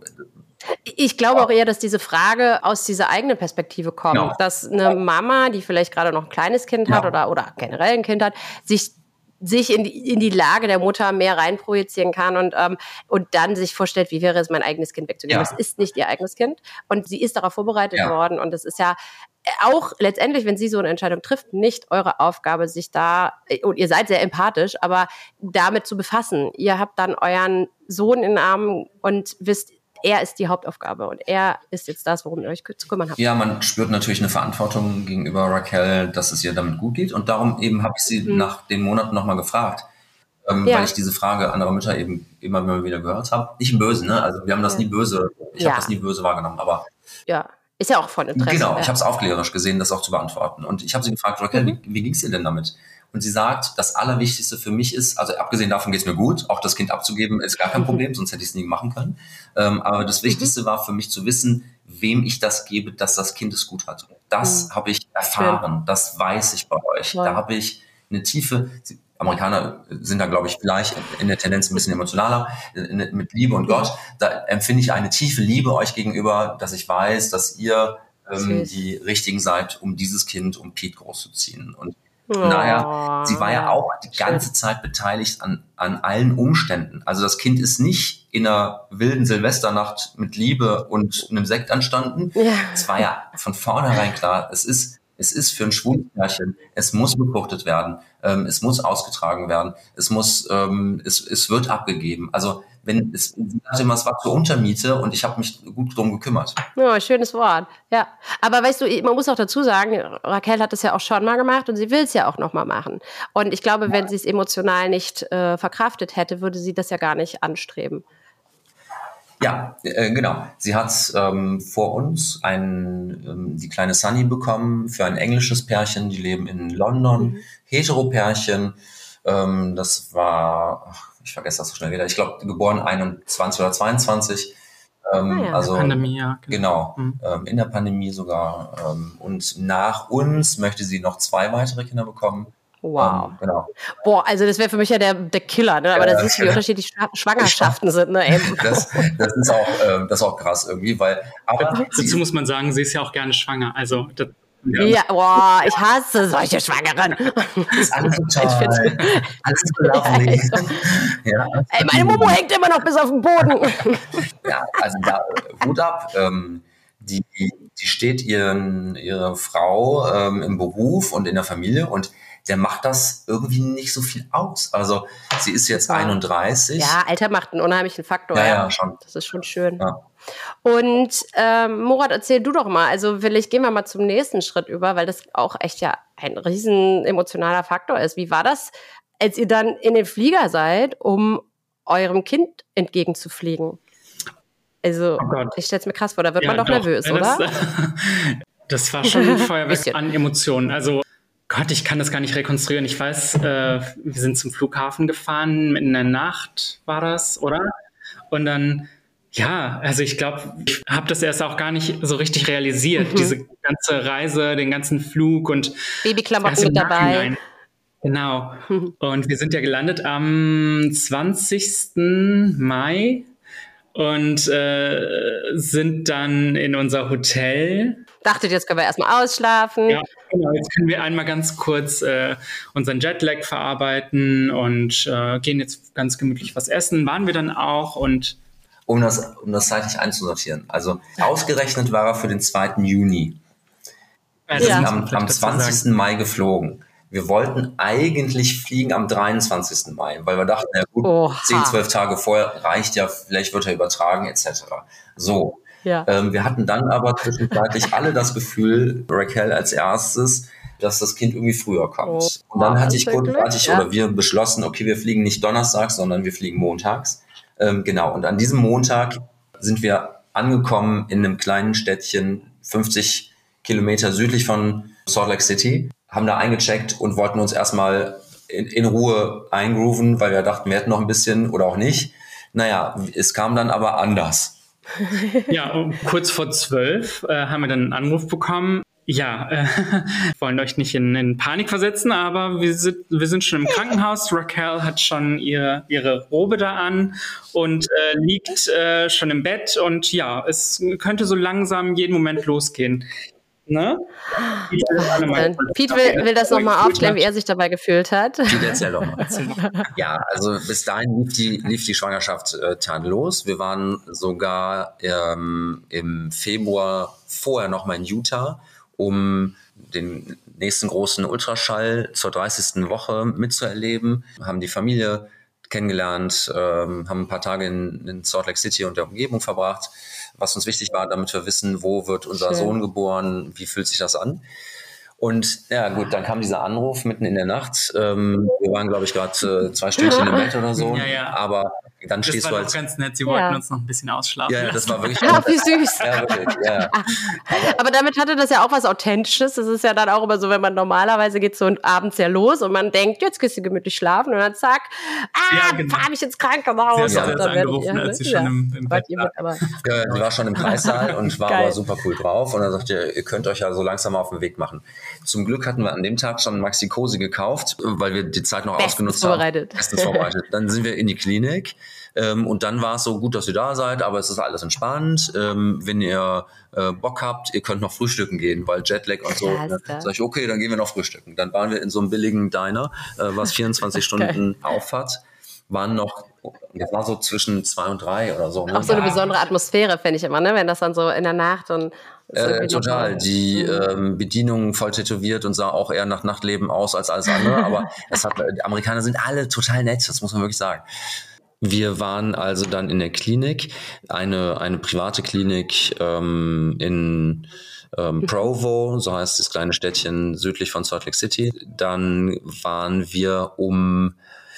Ich glaube auch eher, dass diese Frage aus dieser eigenen Perspektive kommt, Ja. dass eine Mama, die vielleicht gerade noch ein kleines Kind hat Ja. oder, oder generell ein Kind hat, sich sich in die, in die Lage der Mutter mehr reinprojizieren kann und, ähm, und dann sich vorstellt, wie wäre es, mein eigenes Kind wegzunehmen. Ja. Das ist nicht ihr eigenes Kind und sie ist darauf vorbereitet Ja. worden und das ist ja auch letztendlich, wenn sie so eine Entscheidung trifft, nicht eure Aufgabe, sich da, und ihr seid sehr empathisch, aber damit zu befassen. Ihr habt dann euren Sohn in den Armen und wisst, er ist die Hauptaufgabe und er ist jetzt das, worum ihr euch zu kümmern habt. Ja, man spürt natürlich eine Verantwortung gegenüber Raquel, dass es ihr damit gut geht. Und darum eben habe ich sie mhm. nach den Monaten nochmal gefragt, ähm, ja. weil ich diese Frage anderer Mütter eben immer, immer wieder gehört habe. Nicht im Bösen, ne? Also wir haben das ja. nie böse, ich ja. habe das nie böse wahrgenommen, aber... Ja, ist ja auch von Interesse. Genau, ja. ich habe es aufklärerisch gesehen, das auch zu beantworten. Und ich habe sie gefragt, Raquel, mhm. wie, wie ging es dir denn damit? Und sie sagt, das Allerwichtigste für mich ist, also abgesehen davon geht es mir gut, auch das Kind abzugeben ist gar kein Problem, sonst hätte ich es nie machen können. Ähm, aber das Wichtigste mhm. war für mich zu wissen, wem ich das gebe, dass das Kind es gut hat. Und das mhm. habe ich erfahren, Schön. Das weiß ich bei euch. Toll. Da habe ich eine tiefe, Amerikaner sind da, glaube ich, vielleicht in der Tendenz ein bisschen emotionaler, mit Liebe und Gott. Da empfinde ich eine tiefe Liebe euch gegenüber, dass ich weiß, dass ihr ähm, die Richtigen seid, um dieses Kind, um Pete großzuziehen. Und Von daher, sie war ja auch die ganze Zeit beteiligt an, an allen Umständen. Also das Kind ist nicht in einer wilden Silvesternacht mit Liebe und einem Sekt entstanden. Ja. Es war ja von vornherein klar, es ist, es ist für ein schwules Pärchen, es muss befruchtet werden, ähm, es muss ausgetragen werden, es muss, ähm, es, es wird abgegeben. Also wenn es, sie sagte immer, es war zur Untermiete und ich habe mich gut drum gekümmert. Ja, schönes Wort. Ja, aber weißt du, man muss auch dazu sagen, Raquel hat es ja auch schon mal gemacht und sie will es ja auch noch mal machen. Und ich glaube, wenn sie es emotional nicht äh, verkraftet hätte, würde sie das ja gar nicht anstreben. Ja, äh, genau. Sie hat ähm, vor uns ein, ähm, die kleine Sunny bekommen für ein englisches Pärchen, die leben in London, mhm. Hetero-Pärchen. Ähm, das war... Ach, ich vergesse das so schnell wieder. Ich glaube, geboren einundzwanzig oder zweiundzwanzig. Ähm, ah ja, also, Pandemie, ja. Genau, mhm. ähm, in der Pandemie sogar. Ähm, und nach uns möchte sie noch zwei weitere Kinder bekommen. Wow. Ähm, genau. Boah, also das wäre für mich ja der, der Killer, ne? Aber äh, da siehst du, wie unterschiedlich Schwangerschaften sind. Ne? das, das, ist auch, ähm, das ist auch krass irgendwie, weil... Aber dazu muss man sagen, sie ist ja auch gerne schwanger. Also... Das Ja, ja, boah, ich hasse solche Schwangeren. Das ist alles so toll. Alles so lovely. Ja, ja. Ey, meine Momo hängt immer noch bis auf den Boden. Ja, also da, Hut ab. Ähm, die, die steht ihren, ihre Frau ähm, im Beruf und in der Familie und der macht das irgendwie nicht so viel aus. Also sie ist jetzt ja. einunddreißig. Ja, Alter macht einen unheimlichen Faktor. Ja, ja, schon. Das ist schon schön. Ja. Und ähm, Murat, erzähl du doch mal, also vielleicht gehen wir mal zum nächsten Schritt über, weil das auch echt ja ein riesen emotionaler Faktor ist. Wie war das, als ihr dann in den Flieger seid, um eurem Kind entgegenzufliegen? Also, oh ich stell's mir krass vor, da wird ja, man doch, doch nervös, ja, das, oder? Das war schon ein Feuerwerk an Emotionen. Also Gott, ich kann das gar nicht rekonstruieren. Ich weiß, äh, wir sind zum Flughafen gefahren, in der Nacht war das, oder? Und dann, ja, also ich glaube, ich habe das erst auch gar nicht so richtig realisiert, mhm. diese ganze Reise, den ganzen Flug und Babyklamotten mit dabei. Genau. Mhm. Und wir sind ja gelandet am zwanzigsten Mai und äh, sind dann in unser Hotel. Dachtet, jetzt können wir erstmal ausschlafen. Ja, genau. Jetzt können wir einmal ganz kurz äh, unseren Jetlag verarbeiten und äh, gehen jetzt ganz gemütlich was essen. Waren wir dann auch und Um das, um das zeitlich einzusortieren. Also ausgerechnet war er für den zweiten Juni. Wir ja. sind am, am zwanzigsten Mai geflogen. Wir wollten eigentlich fliegen am dreiundzwanzigsten Mai, weil wir dachten, ja gut, Oha. zehn, zwölf Tage vorher reicht ja, vielleicht wird er übertragen et cetera. So. Ja. Ähm, wir hatten dann aber zwischenzeitlich alle das Gefühl, Raquel als erstes, dass das Kind irgendwie früher kommt. Oh. Und dann hatte ich kurzzeitig, ja. oder wir beschlossen, okay, wir fliegen nicht donnerstags, sondern wir fliegen montags. Ähm, genau, und an diesem Montag sind wir angekommen in einem kleinen Städtchen, fünfzig Kilometer südlich von Salt Lake City, haben da eingecheckt und wollten uns erstmal in, in Ruhe eingrooven, weil wir dachten, wir hätten noch ein bisschen oder auch nicht. Naja, es kam dann aber anders. Ja, um, kurz vor zwölf äh, haben wir dann einen Anruf bekommen. Ja, äh, wollen euch nicht in, in Panik versetzen, aber wir sind, wir sind schon im Krankenhaus. Raquel hat schon ihre, ihre Robe da an und äh, liegt äh, schon im Bett. Und ja, es könnte so langsam jeden Moment losgehen. Ne? Piet will, will das nochmal aufklären, wie er sich dabei gefühlt hat. Piet, erzähl doch mal. Ja, also bis dahin lief die, lief die Schwangerschaft äh, tadellos. Wir waren sogar ähm, im Februar vorher nochmal in Utah, um den nächsten großen Ultraschall zur dreißigsten Woche mitzuerleben. Haben die Familie kennengelernt, ähm, haben ein paar Tage in, in Salt Lake City und der Umgebung verbracht, was uns wichtig war, damit wir wissen, wo wird unser Schön. Sohn geboren, wie fühlt sich das an. Und ja gut, dann kam dieser Anruf mitten in der Nacht. Ähm, wir waren, glaube ich, gerade äh, zwei Stündchen im Bett oder so. Ja, ja. Aber dann das stehst war du doch halt... ganz nett, sie wollten ja. uns noch ein bisschen ausschlafen. Ja, das war wirklich... Ja, wie süß. Ja, wirklich, ja. Aber damit hatte das ja auch was Authentisches. Das ist ja dann auch immer so, wenn man normalerweise geht so abends ja los und man denkt, jetzt gehst du gemütlich schlafen und dann zack, ah, ja, genau. fahr mich ins Krankenhaus. Sie hat und uns angerufen, ihr, als sie schon im, im Bett war. Aber ja, sie war schon im Kreissaal und war Geil. aber super cool drauf. Und dann sagte ihr, ihr könnt euch ja so langsam auf den Weg machen. Zum Glück hatten wir an dem Tag schon Maxi Cosi gekauft, weil wir die Zeit noch Bestens ausgenutzt vorbereitet. haben. Bestens vorbereitet. Dann sind wir in die Klinik. Ähm, und dann war es so gut, dass ihr da seid, aber es ist alles entspannt. Ähm, wenn ihr äh, Bock habt, ihr könnt noch frühstücken gehen, weil Jetlag und so. Ne? Sag ich, okay, dann gehen wir noch frühstücken. Dann waren wir in so einem billigen Diner, äh, was vierundzwanzig Stunden auf hat. Waren noch, das war so zwischen zwei und drei oder so. Ne? Auch so eine besondere Atmosphäre, finde ich immer, ne? Wenn das dann so in der Nacht und Äh, total. Die ähm, Bedienung voll tätowiert und sah auch eher nach Nachtleben aus als alles andere. Aber es hat, die Amerikaner sind alle total nett, das muss man wirklich sagen. Wir waren also dann in der Klinik, eine, eine private Klinik ähm, in ähm, Provo, so heißt das kleine Städtchen südlich von Salt Lake City. Dann waren wir um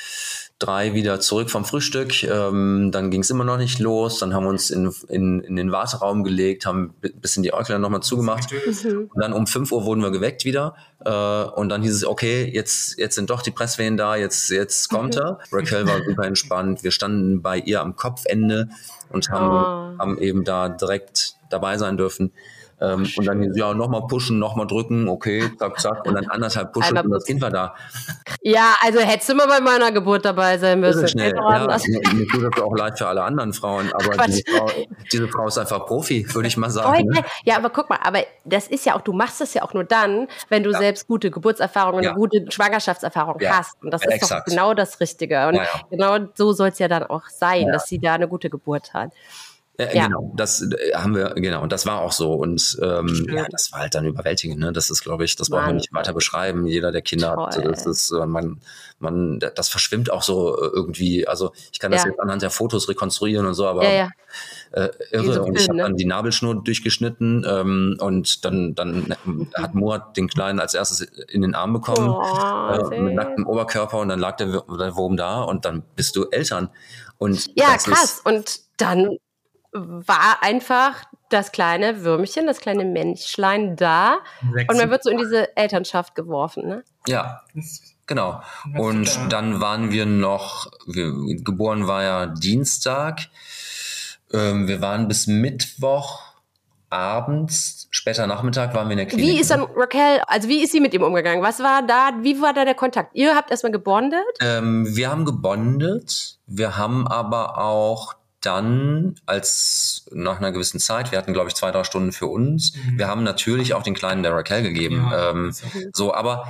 drei wieder zurück vom Frühstück, ähm, dann ging es immer noch nicht los, dann haben wir uns in, in, in den Warteraum gelegt, haben ein bisschen die Äuglein nochmal zugemacht mhm. und dann um fünf Uhr wurden wir geweckt wieder äh, und dann hieß es, okay, jetzt, jetzt sind doch die Presswehen da, jetzt, jetzt kommt mhm. er. Raquel war super entspannt, wir standen bei ihr am Kopfende und haben, oh. haben eben da direkt dabei sein dürfen. Ähm, und dann ja nochmal pushen, nochmal drücken, okay, zack, zack, und dann anderthalb pushen und das Kind war da. Ja, also hättest du mal bei meiner Geburt dabei sein müssen. Schnell. Ja, mir tut das auch leid für alle anderen Frauen, aber diese Frau, diese Frau ist einfach Profi, würde ich mal sagen. Oh, ne? Ja, aber guck mal, aber das ist ja auch, du machst das ja auch nur dann, wenn du ja. selbst gute Geburtserfahrungen, ja. eine gute Schwangerschaftserfahrung ja. hast. Und das ja, ist exakt. Doch genau das Richtige. Und ja, ja. genau so soll es ja dann auch sein, ja. dass sie da eine gute Geburt hat. Ja, ja, genau, das äh, haben wir, genau, und das war auch so. Und ähm, ja, das war halt dann überwältigend, ne? Das ist, glaube ich, das brauchen wir nicht weiter beschreiben. Jeder, der Kinder Toll. hat, das ist, äh, man, man, das verschwimmt auch so irgendwie. Also ich kann das ja. jetzt anhand der Fotos rekonstruieren und so, aber ja, ja. Äh, irre. So und ich habe ne? dann die Nabelschnur durchgeschnitten ähm, und dann, dann hat Murat den Kleinen als erstes in den Arm bekommen, oh, äh, mit nacktem Oberkörper und dann lag der, der Wurm da und dann bist du Eltern. Und ja, das krass. Ist, und dann war einfach das kleine Würmchen, das kleine Menschlein da Sechs und man wird so in diese Elternschaft geworfen, ne? Ja, genau. Und dann waren wir noch, wir, geboren war ja Dienstag, ähm, wir waren bis Mittwoch abends, später Nachmittag waren wir in der Klinik. Wie ist dann Raquel, also wie ist sie mit ihm umgegangen? Was war da, wie war da der Kontakt? Ihr habt erstmal gebondet? Ähm, wir haben gebondet, wir haben aber auch dann, als nach einer gewissen Zeit, wir hatten, glaube ich, zwei, drei Stunden für uns, mhm. wir haben natürlich auch den Kleinen der Raquel gegeben. Ja, ähm, so, aber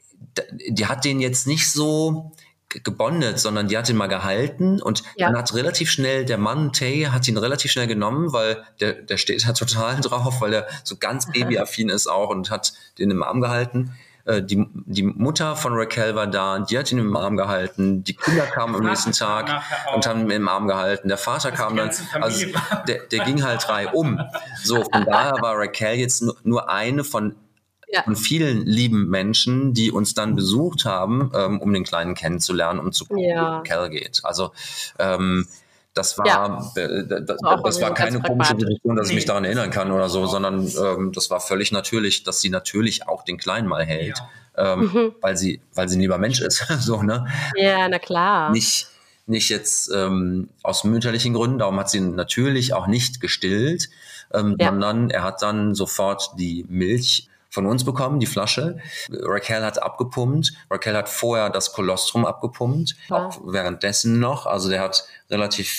die hat den jetzt nicht so gebondet, sondern die hat ihn mal gehalten und ja. dann hat relativ schnell, der Mann, Tay, hat ihn relativ schnell genommen, weil der, der steht da total drauf, weil er so ganz babyaffin ist auch und hat den im Arm gehalten. Die, die Mutter von Raquel war da, die hat ihn im Arm gehalten, die Kinder kamen am nächsten Tag und haben ihn im Arm gehalten, der Vater das kam dann, also der, der ging halt reihum. So, von daher war Raquel jetzt nur, nur eine von, ja. von vielen lieben Menschen, die uns dann besucht haben, ähm, um den Kleinen kennenzulernen, um zu gucken, ja. wie Raquel geht. Also, ähm, Das war, ja. äh, das, das war keine komische Situation, dass ich mich daran erinnern kann oder so, sondern ähm, das war völlig natürlich, dass sie natürlich auch den Kleinen mal hält, ja. ähm, mhm. weil sie, weil sie ein lieber Mensch ist. so, ne? Ja, na klar. Nicht, nicht jetzt ähm, aus mütterlichen Gründen, darum hat sie ihn natürlich auch nicht gestillt, ähm, ja. sondern er hat dann sofort die Milch von uns bekommen, die Flasche. Raquel hat abgepumpt. Raquel hat vorher das Kolostrum abgepumpt, ja. auch währenddessen noch. Also der hat relativ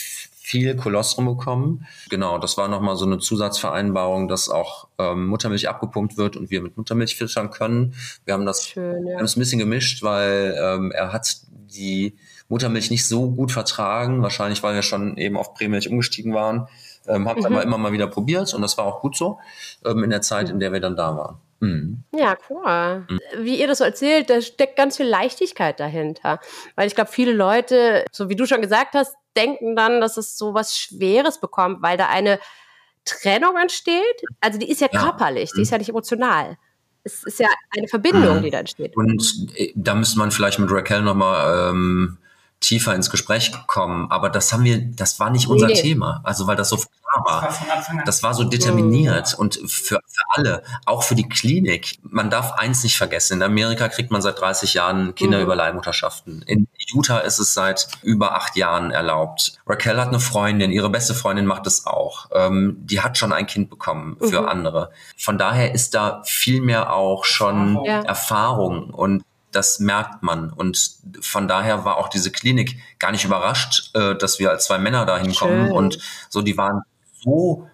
viel Kolostrum bekommen. Genau, das war nochmal so eine Zusatzvereinbarung, dass auch ähm, Muttermilch abgepumpt wird und wir mit Muttermilch füttern können. Wir haben das, Schön, ja. wir haben es ein bisschen gemischt, weil ähm, er hat die Muttermilch nicht so gut vertragen, wahrscheinlich weil wir schon eben auf Prämilch umgestiegen waren. Ähm, Habe es Mhm. aber immer mal wieder probiert und das war auch gut so ähm, in der Zeit, in der wir dann da waren. Mhm. Ja, cool. Wie ihr das so erzählt, da steckt ganz viel Leichtigkeit dahinter. Weil ich glaube, viele Leute, so wie du schon gesagt hast, denken dann, dass es so was Schweres bekommt, weil da eine Trennung entsteht. Also die ist ja Ja. körperlich, die Mhm. ist ja nicht emotional. Es ist ja eine Verbindung, Mhm. die da entsteht. Und äh, da müsste man vielleicht mit Raquel nochmal ähm, tiefer ins Gespräch kommen. Aber das haben wir, das war nicht unser Nee. Thema. Also weil das so klar Das war war. von Anfang an. Das war so determiniert und für, für alle, auch für die Klinik. Man darf eins nicht vergessen. In Amerika kriegt man seit dreißig Jahren Kinder Mhm. über Leihmutterschaften. In Utah ist es seit über acht Jahren erlaubt. Raquel hat eine Freundin, ihre beste Freundin macht es auch. Ähm, die hat schon ein Kind bekommen für Mhm. andere. Von daher ist da viel mehr auch schon Ja. Erfahrung und das merkt man. Und von daher war auch diese Klinik gar nicht überrascht, äh, dass wir als zwei Männer da hinkommen. Schön. Und so, die waren so,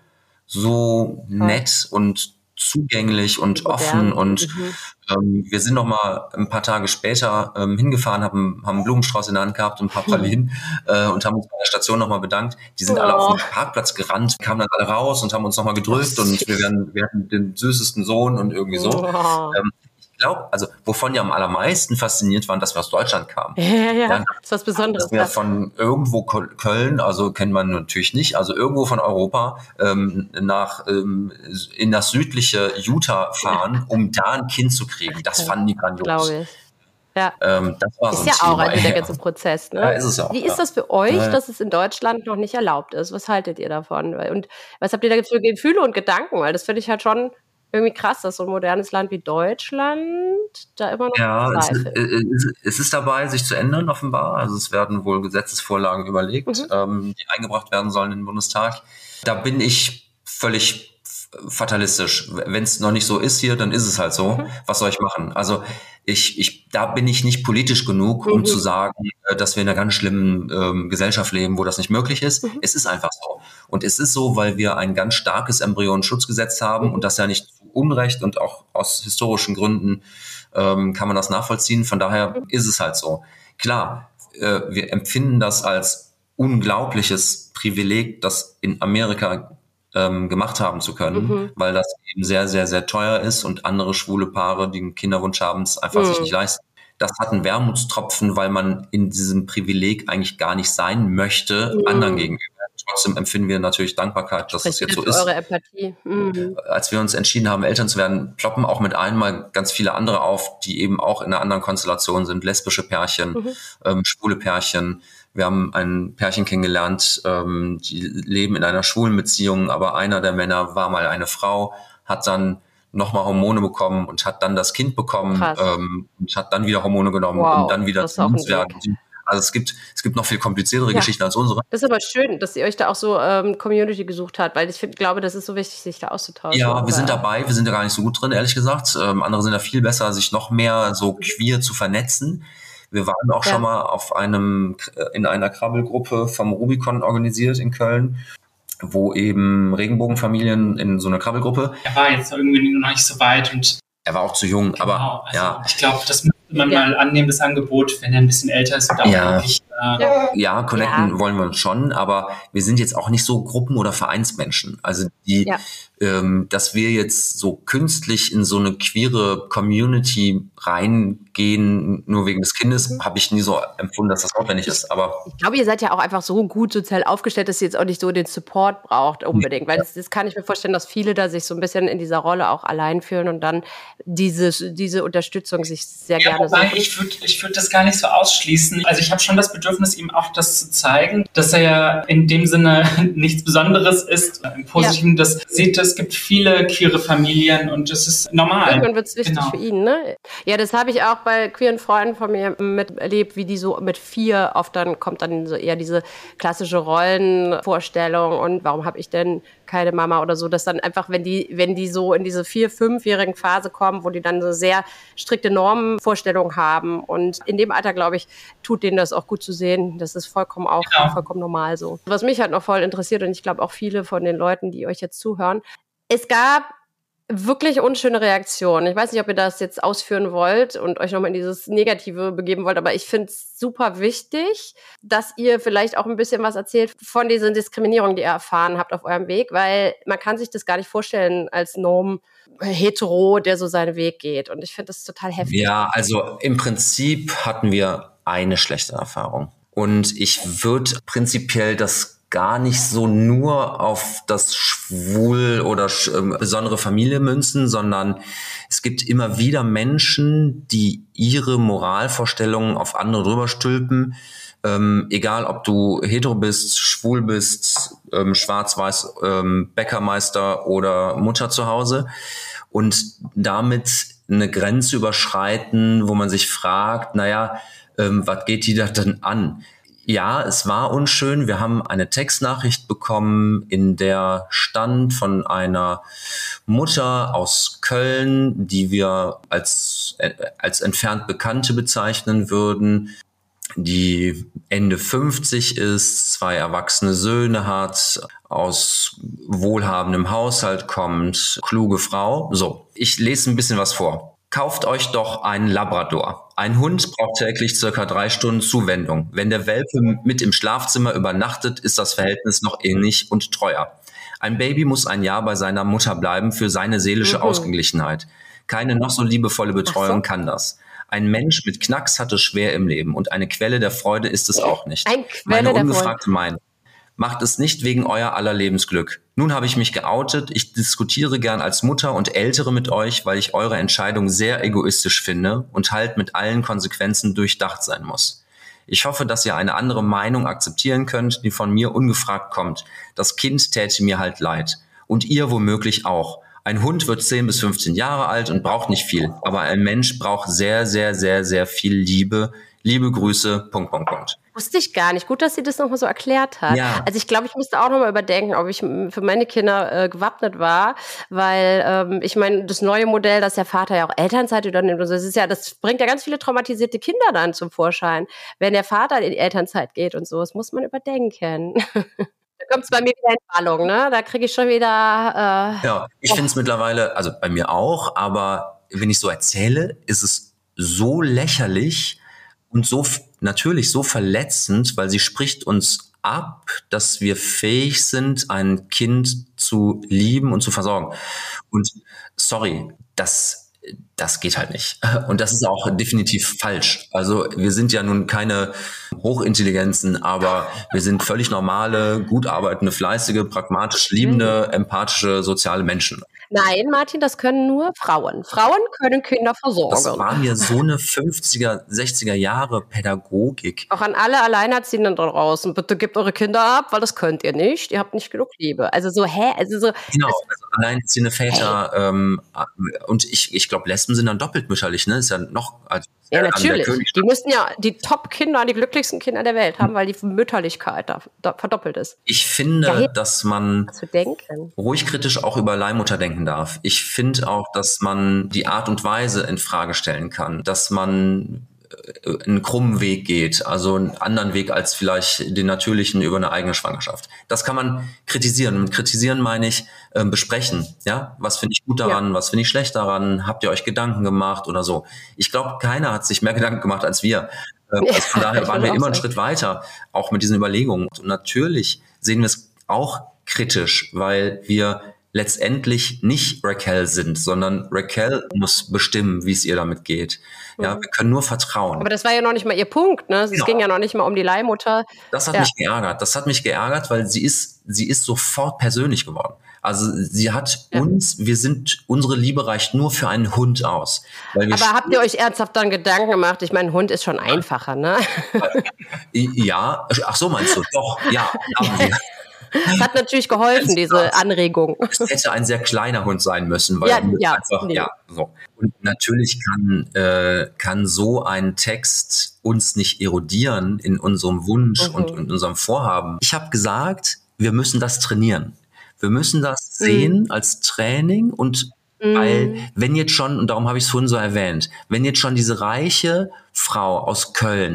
so nett und zugänglich und Modern. offen. Und Mhm. ähm, wir sind noch mal ein paar Tage später ähm, hingefahren, haben, haben einen Blumenstrauß in der Hand gehabt und ein paar Pralinen äh, und haben uns bei der Station noch mal bedankt. Die sind alle Oh. auf den Parkplatz gerannt, kamen dann alle raus und haben uns noch mal gedrückt Ach, und süß. wir, werden, wir hatten den süßesten Sohn und irgendwie so. Oh. Ähm, ich glaube, also wovon die am allermeisten fasziniert waren, dass wir aus Deutschland kamen. Ja, ja, Ja, das ist was Besonderes. dass wir von irgendwo Köl- Köln, also kennt man natürlich nicht, also irgendwo von Europa ähm, nach ähm, in das südliche Utah fahren, um da ein Kind zu kriegen. Das fanden die grandios. Glaube ich. Ja. Ähm, das war so Ist ein ja Thema. auch, also der ja. ganze Prozess, ne? Ja, ist es auch, Wie ist ja. das für euch, Ja. dass es in Deutschland noch nicht erlaubt ist? Was haltet ihr davon? Und was habt ihr da für Gefühle und Gedanken? Weil das finde ich halt schon irgendwie krass, dass so ein modernes Land wie Deutschland da immer noch Ja, es, zweifelt. es, es ist dabei, sich zu ändern, offenbar. Also es werden wohl Gesetzesvorlagen überlegt, Mhm. ähm, die eingebracht werden sollen in den Bundestag. Da bin ich völlig fatalistisch. Wenn es noch nicht so ist hier, dann ist es halt so. Mhm. Was soll ich machen? Also ich, ich, da bin ich nicht politisch genug, um Mhm. zu sagen, äh, dass wir in einer ganz schlimmen ähm, Gesellschaft leben, wo das nicht möglich ist. Mhm. Es ist einfach so. Und es ist so, weil wir ein ganz starkes Embryonenschutzgesetz haben Mhm. und das ja nicht zu Unrecht und auch aus historischen Gründen ähm, kann man das nachvollziehen. Von daher Mhm. ist es halt so. Klar, äh, wir empfinden das als unglaubliches Privileg, das in Amerika ähm, gemacht haben zu können, Mhm. weil das eben sehr, sehr, sehr teuer ist und andere schwule Paare, die einen Kinderwunsch haben, es einfach Mhm. sich nicht leisten. Das hat einen Wermutstropfen, weil man in diesem Privileg eigentlich gar nicht sein möchte, Mhm. anderen gegenüber. Trotzdem empfinden wir natürlich Dankbarkeit, dass das Spricht jetzt so wieder für ist. eure Empathie. Mhm. Als wir uns entschieden haben, Eltern zu werden, ploppen auch mit einmal ganz viele andere auf, die eben auch in einer anderen Konstellation sind. Lesbische Pärchen, Mhm. ähm, schwule Pärchen. Wir haben ein Pärchen kennengelernt, ähm, die leben in einer schwulen Beziehung, aber einer der Männer war mal eine Frau, hat dann nochmal Hormone bekommen und hat dann das Kind bekommen Krass. ähm, und hat dann wieder Hormone genommen, Wow, um dann wieder das ist zu auch uns ein werden. Also es gibt, es gibt noch viel kompliziertere Ja. Geschichten als unsere. Das ist aber schön, dass ihr euch da auch so ähm, Community gesucht habt, weil ich find, glaube, das ist so wichtig, sich da auszutauschen. Ja, wir sind Aber- dabei, wir sind da gar nicht so gut drin, ehrlich gesagt. Ähm, andere sind da viel besser, sich noch mehr so queer zu vernetzen. Wir waren auch Ja. schon mal auf einem, in einer Krabbelgruppe vom Rubicon organisiert in Köln, wo eben Regenbogenfamilien in so einer Krabbelgruppe, Er war jetzt irgendwie noch nicht so weit und er war auch zu jung, aber genau, also ja, ich glaube, das müsste man Ja. mal annehmen, das Angebot, wenn er ein bisschen älter ist und auch Ja. wirklich äh, Ja. ja, connecten Ja. wollen wir uns schon, aber wir sind jetzt auch nicht so Gruppen- oder Vereinsmenschen. Also die, Ja. ähm, dass wir jetzt so künstlich in so eine queere Community reingehen, nur wegen des Kindes, Mhm. habe ich nie so empfunden, dass das notwendig ist. Aber Ich glaube, ihr seid ja auch einfach so gut sozial aufgestellt, dass ihr jetzt auch nicht so den Support braucht unbedingt. Weil das, das kann ich mir vorstellen, dass viele da sich so ein bisschen in dieser Rolle auch allein fühlen und dann diese, diese Unterstützung sich sehr Ja, gerne wobei suchen. ich würde ich würd das gar nicht so ausschließen. Also ich habe schon das Bedürfnis, ihm auch das zu zeigen, dass er ja in dem Sinne nichts Besonderes ist. Im Positiven, das sieht, es gibt viele queere Familien und es ist normal. Irgendwann wird es wichtig Genau. für ihn, ne? Ja, das habe ich auch bei queeren Freunden von mir miterlebt, wie die so mit vier oft dann kommt dann so eher diese klassische Rollenvorstellung und warum habe ich denn keine Mama oder so, dass dann einfach, wenn die, wenn die so in diese vier-, fünfjährigen Phase kommen, wo die dann so sehr strikte Normenvorstellungen haben und in dem Alter, glaube ich, tut denen das auch gut zu sehen, sehen. Das ist vollkommen auch Ja. vollkommen normal so. Was mich halt noch voll interessiert und ich glaube auch viele von den Leuten, die euch jetzt zuhören, es gab wirklich unschöne Reaktionen. Ich weiß nicht, ob ihr das jetzt ausführen wollt und euch nochmal in dieses Negative begeben wollt, aber ich finde es super wichtig, dass ihr vielleicht auch ein bisschen was erzählt von dieser Diskriminierung, die ihr erfahren habt auf eurem Weg, weil man kann sich das gar nicht vorstellen als Norm hetero, der so seinen Weg geht. Und ich finde das total heftig. Ja, also im Prinzip hatten wir eine schlechte Erfahrung. Und ich würde prinzipiell das gar nicht so nur auf das Schwul oder äh, besondere Familie münzen, sondern es gibt immer wieder Menschen, die ihre Moralvorstellungen auf andere drüber stülpen. Ähm, egal, ob du hetero bist, schwul bist, ähm, schwarz-weiß, ähm, Bäckermeister oder Mutter zu Hause. Und damit eine Grenze überschreiten, wo man sich fragt, naja, ähm, was geht die da denn an? Ja, es war unschön. Wir haben eine Textnachricht bekommen, in der stand von einer Mutter aus Köln, die wir als, äh, als entfernt Bekannte bezeichnen würden, die Ende fünfzig ist, zwei erwachsene Söhne hat, aus wohlhabendem Haushalt kommt, kluge Frau. So, ich lese ein bisschen was vor. Kauft euch doch einen Labrador. Ein Hund braucht täglich circa drei Stunden Zuwendung. Wenn der Welpe mit im Schlafzimmer übernachtet, ist das Verhältnis noch ähnlich und treuer. Ein Baby muss ein Jahr bei seiner Mutter bleiben für seine seelische mhm. Ausgeglichenheit. Keine noch so liebevolle Betreuung so. kann das. Ein Mensch mit Knacks hat es schwer im Leben und eine Quelle der Freude ist es auch nicht. Ein Quelle Meine der ungefragte Freude. Meinung. Macht es nicht wegen euer aller Lebensglück. Nun habe ich mich geoutet. Ich diskutiere gern als Mutter und Ältere mit euch, weil ich eure Entscheidung sehr egoistisch finde und halt mit allen Konsequenzen durchdacht sein muss. Ich hoffe, dass ihr eine andere Meinung akzeptieren könnt, die von mir ungefragt kommt. Das Kind täte mir halt leid. Und ihr womöglich auch. Ein Hund wird zehn bis fünfzehn Jahre alt und braucht nicht viel. Aber ein Mensch braucht sehr, sehr, sehr, sehr viel Liebe. Liebe Grüße, Punkt, Punkt, Punkt. Wusste ich gar nicht. Gut, dass sie das nochmal so erklärt hat. Ja. Also ich glaube, ich müsste auch nochmal überdenken, ob ich für meine Kinder äh, gewappnet war, weil ähm, ich meine, das neue Modell, dass der Vater ja auch Elternzeit übernimmt, und so, das ist ja, das bringt ja ganz viele traumatisierte Kinder dann zum Vorschein, wenn der Vater in die Elternzeit geht und so. Das muss man überdenken. Da kommt es bei mir wieder in Ballung, ne? Da kriege ich schon wieder... Äh, ja, ich finde es mittlerweile, also bei mir auch, aber wenn ich so erzähle, ist es so lächerlich und so natürlich so verletzend, weil sie spricht uns ab, dass wir fähig sind, ein Kind zu lieben und zu versorgen. Und sorry, das, das geht halt nicht. Und das ist auch definitiv falsch. Also wir sind ja nun keine Hochintelligenzen, aber wir sind völlig normale, gut arbeitende, fleißige, pragmatisch liebende, empathische, soziale Menschen. Nein, Martin, das können nur Frauen. Frauen können Kinder versorgen. Das war mir so eine fünfziger, sechziger Jahre Pädagogik. Auch an alle Alleinerziehenden da draußen, bitte gebt eure Kinder ab, weil das könnt ihr nicht. Ihr habt nicht genug Liebe. Also so, hä? Also so. Genau, also alleinerziehende Väter. Hey. Ähm, und ich, ich glaube, Lesben sind dann doppelt mütterlich, ne? Ist ja noch... Also ja, natürlich. Die müssten ja die Top-Kinder, die glücklichsten Kinder der Welt haben, weil die Mütterlichkeit da, da verdoppelt ist. Ich finde, ja, dass man ruhig kritisch auch über Leihmutter denken darf. Ich finde auch, dass man die Art und Weise in Frage stellen kann, dass man einen krummen Weg geht, also einen anderen Weg als vielleicht den natürlichen über eine eigene Schwangerschaft. Das kann man kritisieren. Und mit kritisieren meine ich äh, besprechen. Ja, was finde ich gut daran, ja. was finde ich schlecht daran? Habt ihr euch Gedanken gemacht oder so? Ich glaube, keiner hat sich mehr Gedanken gemacht als wir. Ähm, also von daher waren wir immer einen Schritt weiter, auch mit diesen Überlegungen. Und natürlich sehen wir es auch kritisch, weil wir letztendlich nicht Raquel sind, sondern Raquel muss bestimmen, wie es ihr damit geht. Ja, wir können nur vertrauen. Aber das war ja noch nicht mal ihr Punkt, ne? Es genau. ging ja noch nicht mal um die Leihmutter. Das hat ja. mich geärgert. Das hat mich geärgert, weil sie ist, sie ist sofort persönlich geworden. Also sie hat ja. uns, wir sind, unsere Liebe reicht nur für einen Hund aus. Weil wir Aber habt ihr euch ernsthaft dann Gedanken gemacht? Ich meine, ein Hund ist schon einfacher, ne? Ja, ach so meinst du? Doch, ja, haben wir. Das hat natürlich geholfen, diese Anregung. Es hätte ein sehr kleiner Hund sein müssen, weil ja, ja, einfach, nee. ja, so. Und natürlich kann, äh, kann so ein Text uns nicht erodieren in unserem Wunsch mhm. und in unserem Vorhaben. Ich habe gesagt, wir müssen das trainieren. Wir müssen das mhm. sehen als Training und mhm. weil, wenn jetzt schon, und darum habe ich es vorhin so erwähnt, wenn jetzt schon diese reiche Frau aus Köln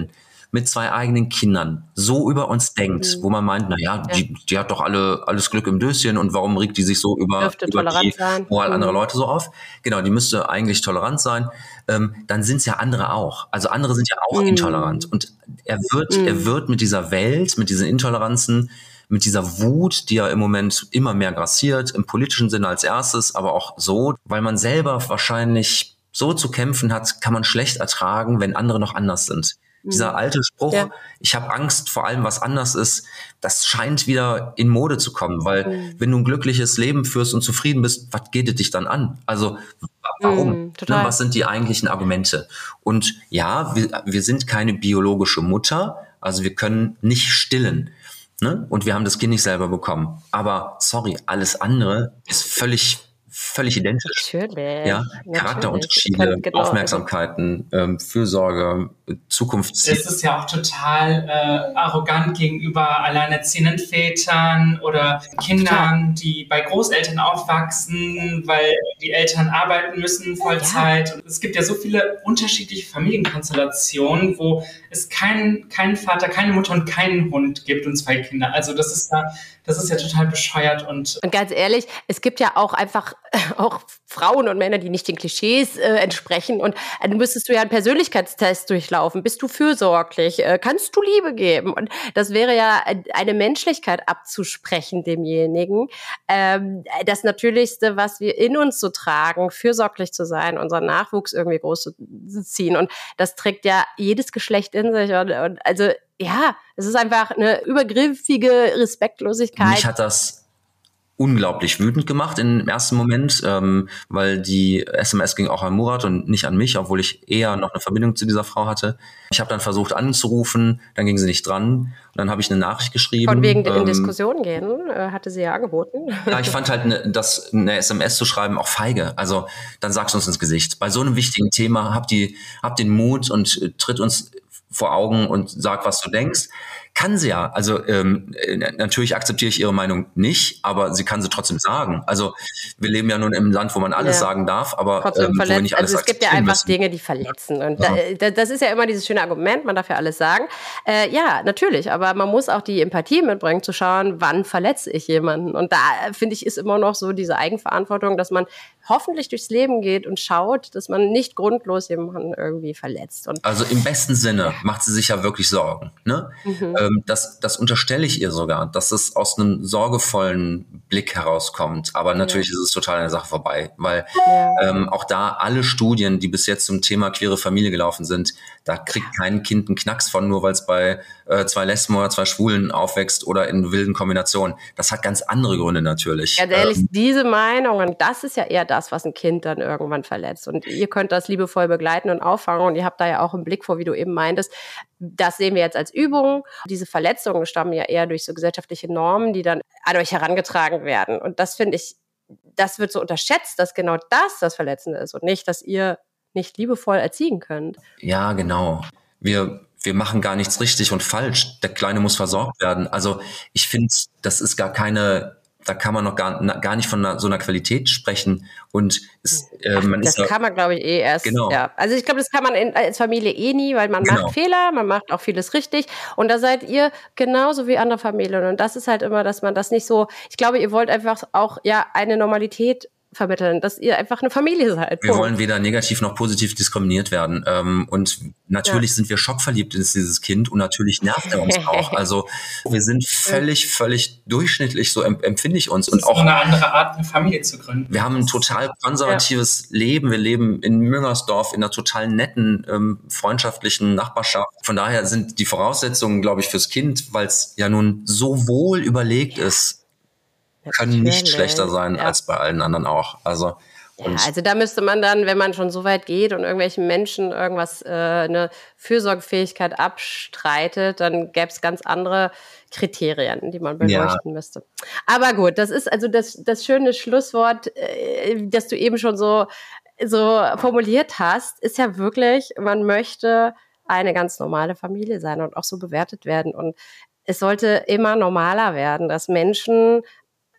mit zwei eigenen Kindern so über uns denkt, Mhm. wo man meint, na ja, die, die hat doch alle alles Glück im Döschen und warum regt die sich so über, Dürfte über tolerant die sein. Moral anderer Mhm. Leute so auf? Genau, die müsste eigentlich tolerant sein. Ähm, dann sind es ja andere auch. Also andere sind ja auch Mhm. intolerant. Und er wird, Mhm. er wird mit dieser Welt, mit diesen Intoleranzen, mit dieser Wut, die ja im Moment immer mehr grassiert, im politischen Sinne als erstes, aber auch so, weil man selber wahrscheinlich so zu kämpfen hat, kann man schlecht ertragen, wenn andere noch anders sind. Mhm. Dieser alte Spruch, Ja. ich habe Angst vor allem, was anders ist, das scheint wieder in Mode zu kommen, weil Mhm. wenn du ein glückliches Leben führst und zufrieden bist, was geht es dich dann an? Also warum? Mhm, total. Ne, was sind die eigentlichen Argumente? Und ja, wir, wir sind keine biologische Mutter, also wir können nicht stillen. Ne? Und wir haben das Kind nicht selber bekommen. Aber sorry, alles andere ist völlig, völlig identisch. Natürlich. Ja, Natürlich. Charakterunterschiede, Kann- genau, also- Aufmerksamkeiten, ähm, Fürsorge, Zukunftsziele. Es ist ja auch total äh, arrogant gegenüber alleinerziehenden Vätern oder Kindern, die bei Großeltern aufwachsen, weil die Eltern arbeiten müssen Vollzeit. Und es gibt ja so viele unterschiedliche Familienkonstellationen, wo es keinen keinen Vater, keine Mutter und keinen Hund gibt und zwei Kinder. Also das ist ja, das ist ja total bescheuert und Und ganz ehrlich, es gibt ja auch einfach auch Frauen und Männer, die nicht den Klischees äh, entsprechen. Und äh, dann müsstest du ja einen Persönlichkeitstest durchlaufen. Bist du fürsorglich? Äh, kannst du Liebe geben? Und das wäre ja äh, eine Menschlichkeit abzusprechen demjenigen. Ähm, das Natürlichste, was wir in uns so tragen, fürsorglich zu sein, unseren Nachwuchs irgendwie groß zu ziehen. Und das trägt ja jedes Geschlecht in sich. Und, und also ja, es ist einfach eine übergriffige Respektlosigkeit. Mich hat das unglaublich wütend gemacht im ersten Moment, ähm, weil die S M S ging auch an Murat und nicht an mich, obwohl ich eher noch eine Verbindung zu dieser Frau hatte. Ich habe dann versucht anzurufen, dann ging sie nicht dran und dann habe ich eine Nachricht geschrieben. Von wegen in ähm, Diskussion gehen, äh, hatte sie ja angeboten. Ja, ich fand halt, ne, das, eine S M S zu schreiben auch feige. Also dann sagst du uns ins Gesicht. Bei so einem wichtigen Thema habt die, habt den Mut und äh, tritt uns vor Augen und sag, was du denkst. Kann sie ja. Also ähm, natürlich akzeptiere ich ihre Meinung nicht, aber sie kann sie trotzdem sagen. Also wir leben ja nun im Land, wo man alles Ja. sagen darf, aber Trotzdem ähm, wo wir verletzt. nicht alles Also es gibt ja akzeptieren einfach müssen. Dinge, die verletzen. Und Ja. da, da, das ist ja immer dieses schöne Argument, man darf ja alles sagen. Äh, ja, natürlich, aber man muss auch die Empathie mitbringen, zu schauen, wann verletze ich jemanden. Und da, äh, finde ich, ist immer noch so diese Eigenverantwortung, dass man hoffentlich durchs Leben geht und schaut, dass man nicht grundlos jemanden irgendwie verletzt. Und Also im besten Sinne macht sie sich ja wirklich Sorgen. Ne? Mhm. Ähm, das, das unterstelle ich ihr sogar, dass es aus einem sorgevollen Blick herauskommt. Aber natürlich ist es total an der Sache vorbei, weil Ja. ähm, auch da alle Studien, die bis jetzt zum Thema queere Familie gelaufen sind, da kriegt kein Kind einen Knacks von, nur weil es bei äh, zwei Lesben oder zwei Schwulen aufwächst oder in wilden Kombinationen. Das hat ganz andere Gründe natürlich. Ganz ehrlich, Ähm, diese Meinungen, das ist ja eher das, was ein Kind dann irgendwann verletzt. Und ihr könnt das liebevoll begleiten und auffangen. Und ihr habt da ja auch einen Blick vor, wie du eben meintest. Das sehen wir jetzt als Übung. Diese Verletzungen stammen ja eher durch so gesellschaftliche Normen, die dann an euch herangetragen werden. Und das finde ich, das wird so unterschätzt, dass genau das das Verletzende ist und nicht, dass ihr nicht liebevoll erziehen könnt. Ja, genau. Wir, wir machen gar nichts richtig und falsch. Der Kleine muss versorgt werden. Also ich finde, das ist gar keine, da kann man noch gar, na, gar nicht von einer, so einer Qualität sprechen. Und es, äh, man Das ist ja, kann man, glaube ich, eh erst. Genau. Ja. Also ich glaube, das kann man in, als Familie eh nie, weil man Genau. macht Fehler, man macht auch vieles richtig. Und da seid ihr genauso wie andere Familien. Und das ist halt immer, dass man das nicht so, ich glaube, ihr wollt einfach auch ja eine Normalität vermitteln, dass ihr einfach eine Familie seid. wir Punkt. wollen weder negativ noch positiv diskriminiert werden. Ähm, und natürlich sind wir schockverliebt in dieses Kind und natürlich nervt er uns auch. Also wir sind völlig, völlig durchschnittlich, so em- empfinde ich uns. es Und ist auch auch eine andere Art, eine Familie zu gründen. wir haben ein total konservatives Leben. Wir leben in Müngersdorf in einer total netten, ähm, freundschaftlichen Nachbarschaft. Von daher sind die Voraussetzungen, glaube ich, fürs Kind, weil es ja nun so wohl überlegt ist, können nicht Natürlich. schlechter sein Ja. als bei allen anderen auch. Also, Ja, und also da müsste man dann, wenn man schon so weit geht und irgendwelchen Menschen irgendwas, äh, eine Fürsorgefähigkeit abstreitet, dann gäbe es ganz andere Kriterien, die man beleuchten müsste. Aber gut, das ist also das, das schöne Schlusswort, äh, das du eben schon so, so formuliert hast, ist ja wirklich, man möchte eine ganz normale Familie sein und auch so bewertet werden. Und es sollte immer normaler werden, dass Menschen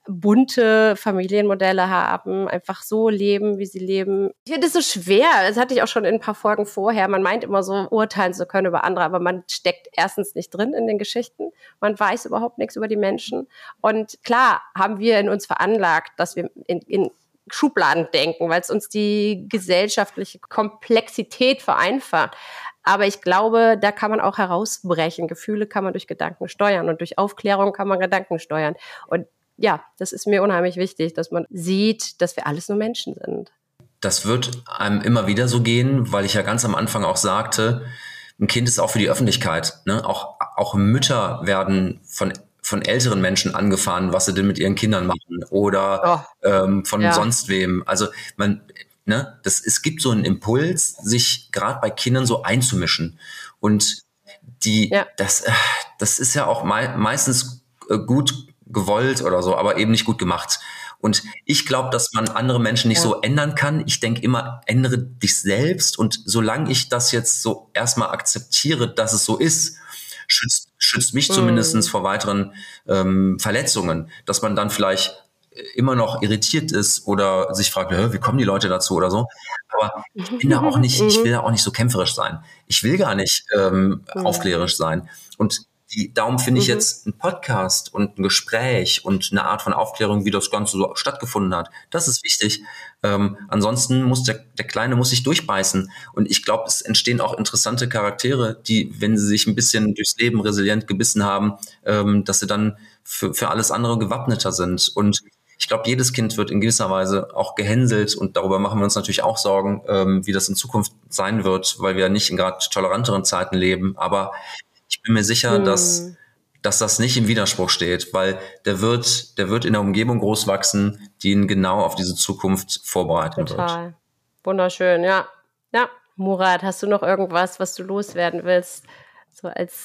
bunte Familienmodelle haben, einfach so leben, wie sie leben. Ich finde das so schwer. Das hatte ich auch schon in ein paar Folgen vorher. Man meint immer so, urteilen zu können über andere, aber man steckt erstens nicht drin in den Geschichten. Man weiß überhaupt nichts über die Menschen. Und klar haben wir in uns veranlagt, dass wir in, in Schubladen denken, weil es uns die gesellschaftliche Komplexität vereinfacht. Aber ich glaube, da kann man auch herausbrechen. Gefühle kann man durch Gedanken steuern und durch Aufklärung kann man Gedanken steuern. Und ja, das ist mir unheimlich wichtig, dass man sieht, dass wir alles nur Menschen sind. Das wird einem immer wieder so gehen, weil ich ja ganz am Anfang auch sagte, ein Kind ist auch für die Öffentlichkeit. Ne? Auch, auch Mütter werden von, von älteren Menschen angefahren, was sie denn mit ihren Kindern machen oder oh, ähm, von ja. sonst wem. Also man, ne, das, es gibt so einen Impuls, sich gerade bei Kindern so einzumischen. Und die, ja. das, das ist ja auch mei- meistens gut gewollt oder so, aber eben nicht gut gemacht. Und ich glaube, dass man andere Menschen nicht ja. so ändern kann. Ich denke immer, ändere dich selbst. Und solange ich das jetzt so erstmal akzeptiere, dass es so ist, schützt, schützt mich mhm. zumindest vor weiteren ähm, Verletzungen, dass man dann vielleicht immer noch irritiert ist oder sich fragt, wie kommen die Leute dazu oder so. Aber ich bin da auch nicht, ich will da auch nicht so kämpferisch sein. Ich will gar nicht ähm, mhm. aufklärerisch sein. Und Die, darum finde ich mhm. jetzt ein Podcast und ein Gespräch und eine Art von Aufklärung, wie das Ganze so stattgefunden hat. Das ist wichtig. Ähm, ansonsten muss der, der Kleine muss sich durchbeißen. Und ich glaube, es entstehen auch interessante Charaktere, die, wenn sie sich ein bisschen durchs Leben resilient gebissen haben, ähm, dass sie dann für, für alles andere gewappneter sind. Und ich glaube, jedes Kind wird in gewisser Weise auch gehänselt und darüber machen wir uns natürlich auch Sorgen, ähm, wie das in Zukunft sein wird, weil wir ja nicht in gerade toleranteren Zeiten leben. Aber ich bin mir sicher, hm. dass, dass das nicht im Widerspruch steht, weil der wird, der wird in der Umgebung groß wachsen, die ihn genau auf diese Zukunft vorbereiten Total. wird. Total. Wunderschön, ja. Ja, Murat, hast du noch irgendwas, was du loswerden willst? So als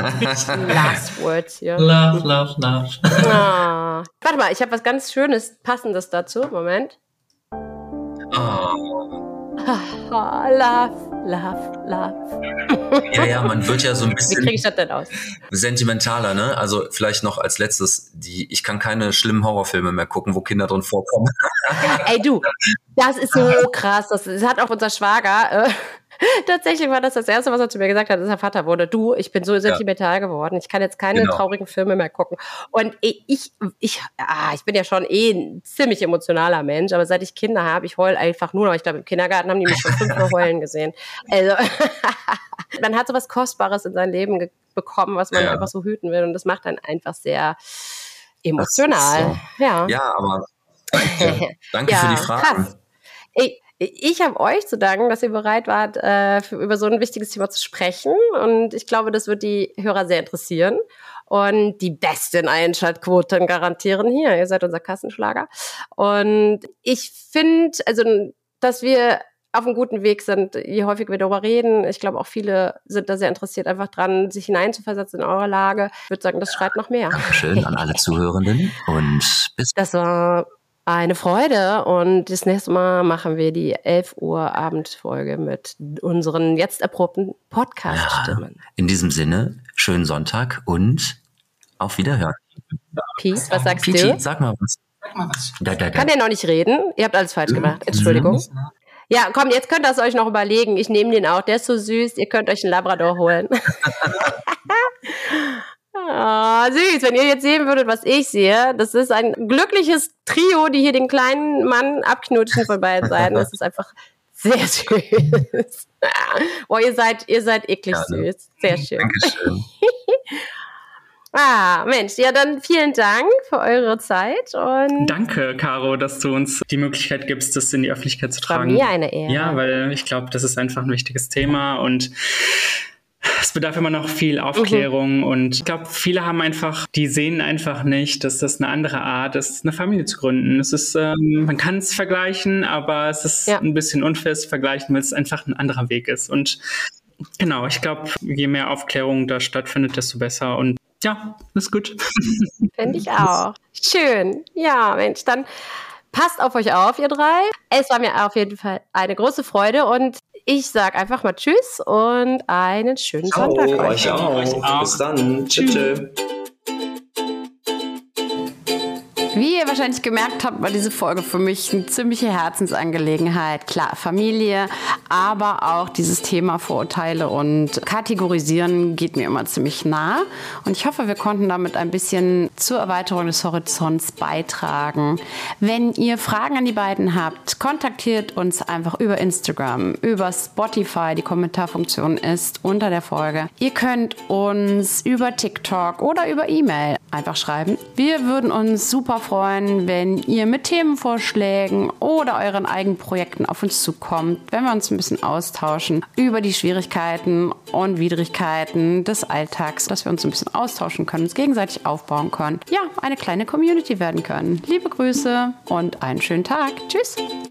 Last Words hier. Love, love, love. Ah. Warte mal, ich habe was ganz Schönes, Passendes dazu. Moment. Oh. Love, love, love. Ja, ja, man wird ja so ein bisschen Wie kriege ich das denn aus? sentimentaler, ne? Also vielleicht noch als letztes, die, ich kann keine schlimmen Horrorfilme mehr gucken, wo Kinder drin vorkommen. Ey du, das ist so krass. Das, das hat auch unser Schwager... Äh, tatsächlich war das das Erste, was er zu mir gesagt hat, als er Vater wurde. Du, ich bin so sentimental ja. geworden. Ich kann jetzt keine genau. traurigen Filme mehr gucken. Und ich, ich, ich, ah, ich bin ja schon eh ein ziemlich emotionaler Mensch, aber seit ich Kinder habe, ich heule einfach nur noch. Ich glaube, im Kindergarten haben die mich schon fünfmal heulen gesehen. Also, man hat so was Kostbares in sein Leben ge- bekommen, was man ja. einfach so hüten will. Und das macht einen einfach sehr emotional. So. Ja. ja, aber danke, danke ja, für die Fragen. Krass. Ich, Ich habe euch zu danken, dass ihr bereit wart, äh, für, über so ein wichtiges Thema zu sprechen. Und ich glaube, das wird die Hörer sehr interessieren. Und die besten Einschaltquoten garantieren hier. Ihr seid unser Kassenschlager. Und ich finde, also, dass wir auf einem guten Weg sind, je häufiger wir darüber reden. Ich glaube, auch viele sind da sehr interessiert, einfach dran, sich hineinzuversetzen in eure Lage. Ich würde sagen, das schreit noch mehr. Dankeschön an alle Zuhörenden und bis... Das war... eine Freude und das nächste Mal machen wir die elf Uhr Abendfolge mit unseren jetzt erprobten Podcast-Stimmen. Ja, in diesem Sinne, schönen Sonntag und auf Wiederhören. Peace, was sagst Peachy, du? sag mal was. Sag mal was. Da, da, da. Kann der noch nicht reden? Ihr habt alles falsch gemacht. Entschuldigung. Ja, komm, jetzt könnt ihr es euch noch überlegen. Ich nehme den auch. Der ist so süß. Ihr könnt euch einen Labrador holen. Ah, süß, wenn ihr jetzt sehen würdet, was ich sehe, das ist ein glückliches Trio, die hier den kleinen Mann abknutschen von beiden Seiten. Das ist einfach sehr süß. Boah, ihr seid, ihr seid eklig ja, ne? süß. Sehr schön. Dankeschön. Ah, Mensch, ja dann vielen Dank für eure Zeit. Und danke, Caro, dass du uns die Möglichkeit gibst, das in die Öffentlichkeit zu tragen. War mir eine Ehre. Ja, weil ich glaube, das ist einfach ein wichtiges Thema und es bedarf immer noch viel Aufklärung mhm. und ich glaube, viele haben einfach, die sehen einfach nicht, dass das eine andere Art ist, eine Familie zu gründen. Es ist, ähm, man kann es vergleichen, aber es ist ja. ein bisschen unfair zu vergleichen, weil es einfach ein anderer Weg ist. Und genau, ich glaube, je mehr Aufklärung da stattfindet, desto besser. Und ja, ist gut. Finde ich auch. Schön. Ja, Mensch, dann passt auf euch auf, ihr drei. Es war mir auf jeden Fall eine große Freude und ich sage einfach mal Tschüss und einen schönen Ciao, Sonntag euch. Euch auch. Bis dann. Tschüss. Wie ihr wahrscheinlich gemerkt habt, war diese Folge für mich eine ziemliche Herzensangelegenheit. Klar, Familie, aber auch dieses Thema Vorurteile und Kategorisieren geht mir immer ziemlich nah. Und ich hoffe, wir konnten damit ein bisschen zur Erweiterung des Horizonts beitragen. Wenn ihr Fragen an die beiden habt, kontaktiert uns einfach über Instagram, über Spotify. Die Kommentarfunktion ist unter der Folge. Ihr könnt uns über TikTok oder über E-Mail einfach schreiben. Wir würden uns super freuen, wenn ihr mit Themenvorschlägen oder euren eigenen Projekten auf uns zukommt, wenn wir uns ein bisschen austauschen über die Schwierigkeiten und Widrigkeiten des Alltags, dass wir uns ein bisschen austauschen können, uns gegenseitig aufbauen können. Ja, eine kleine Community werden können. Liebe Grüße und einen schönen Tag. Tschüss.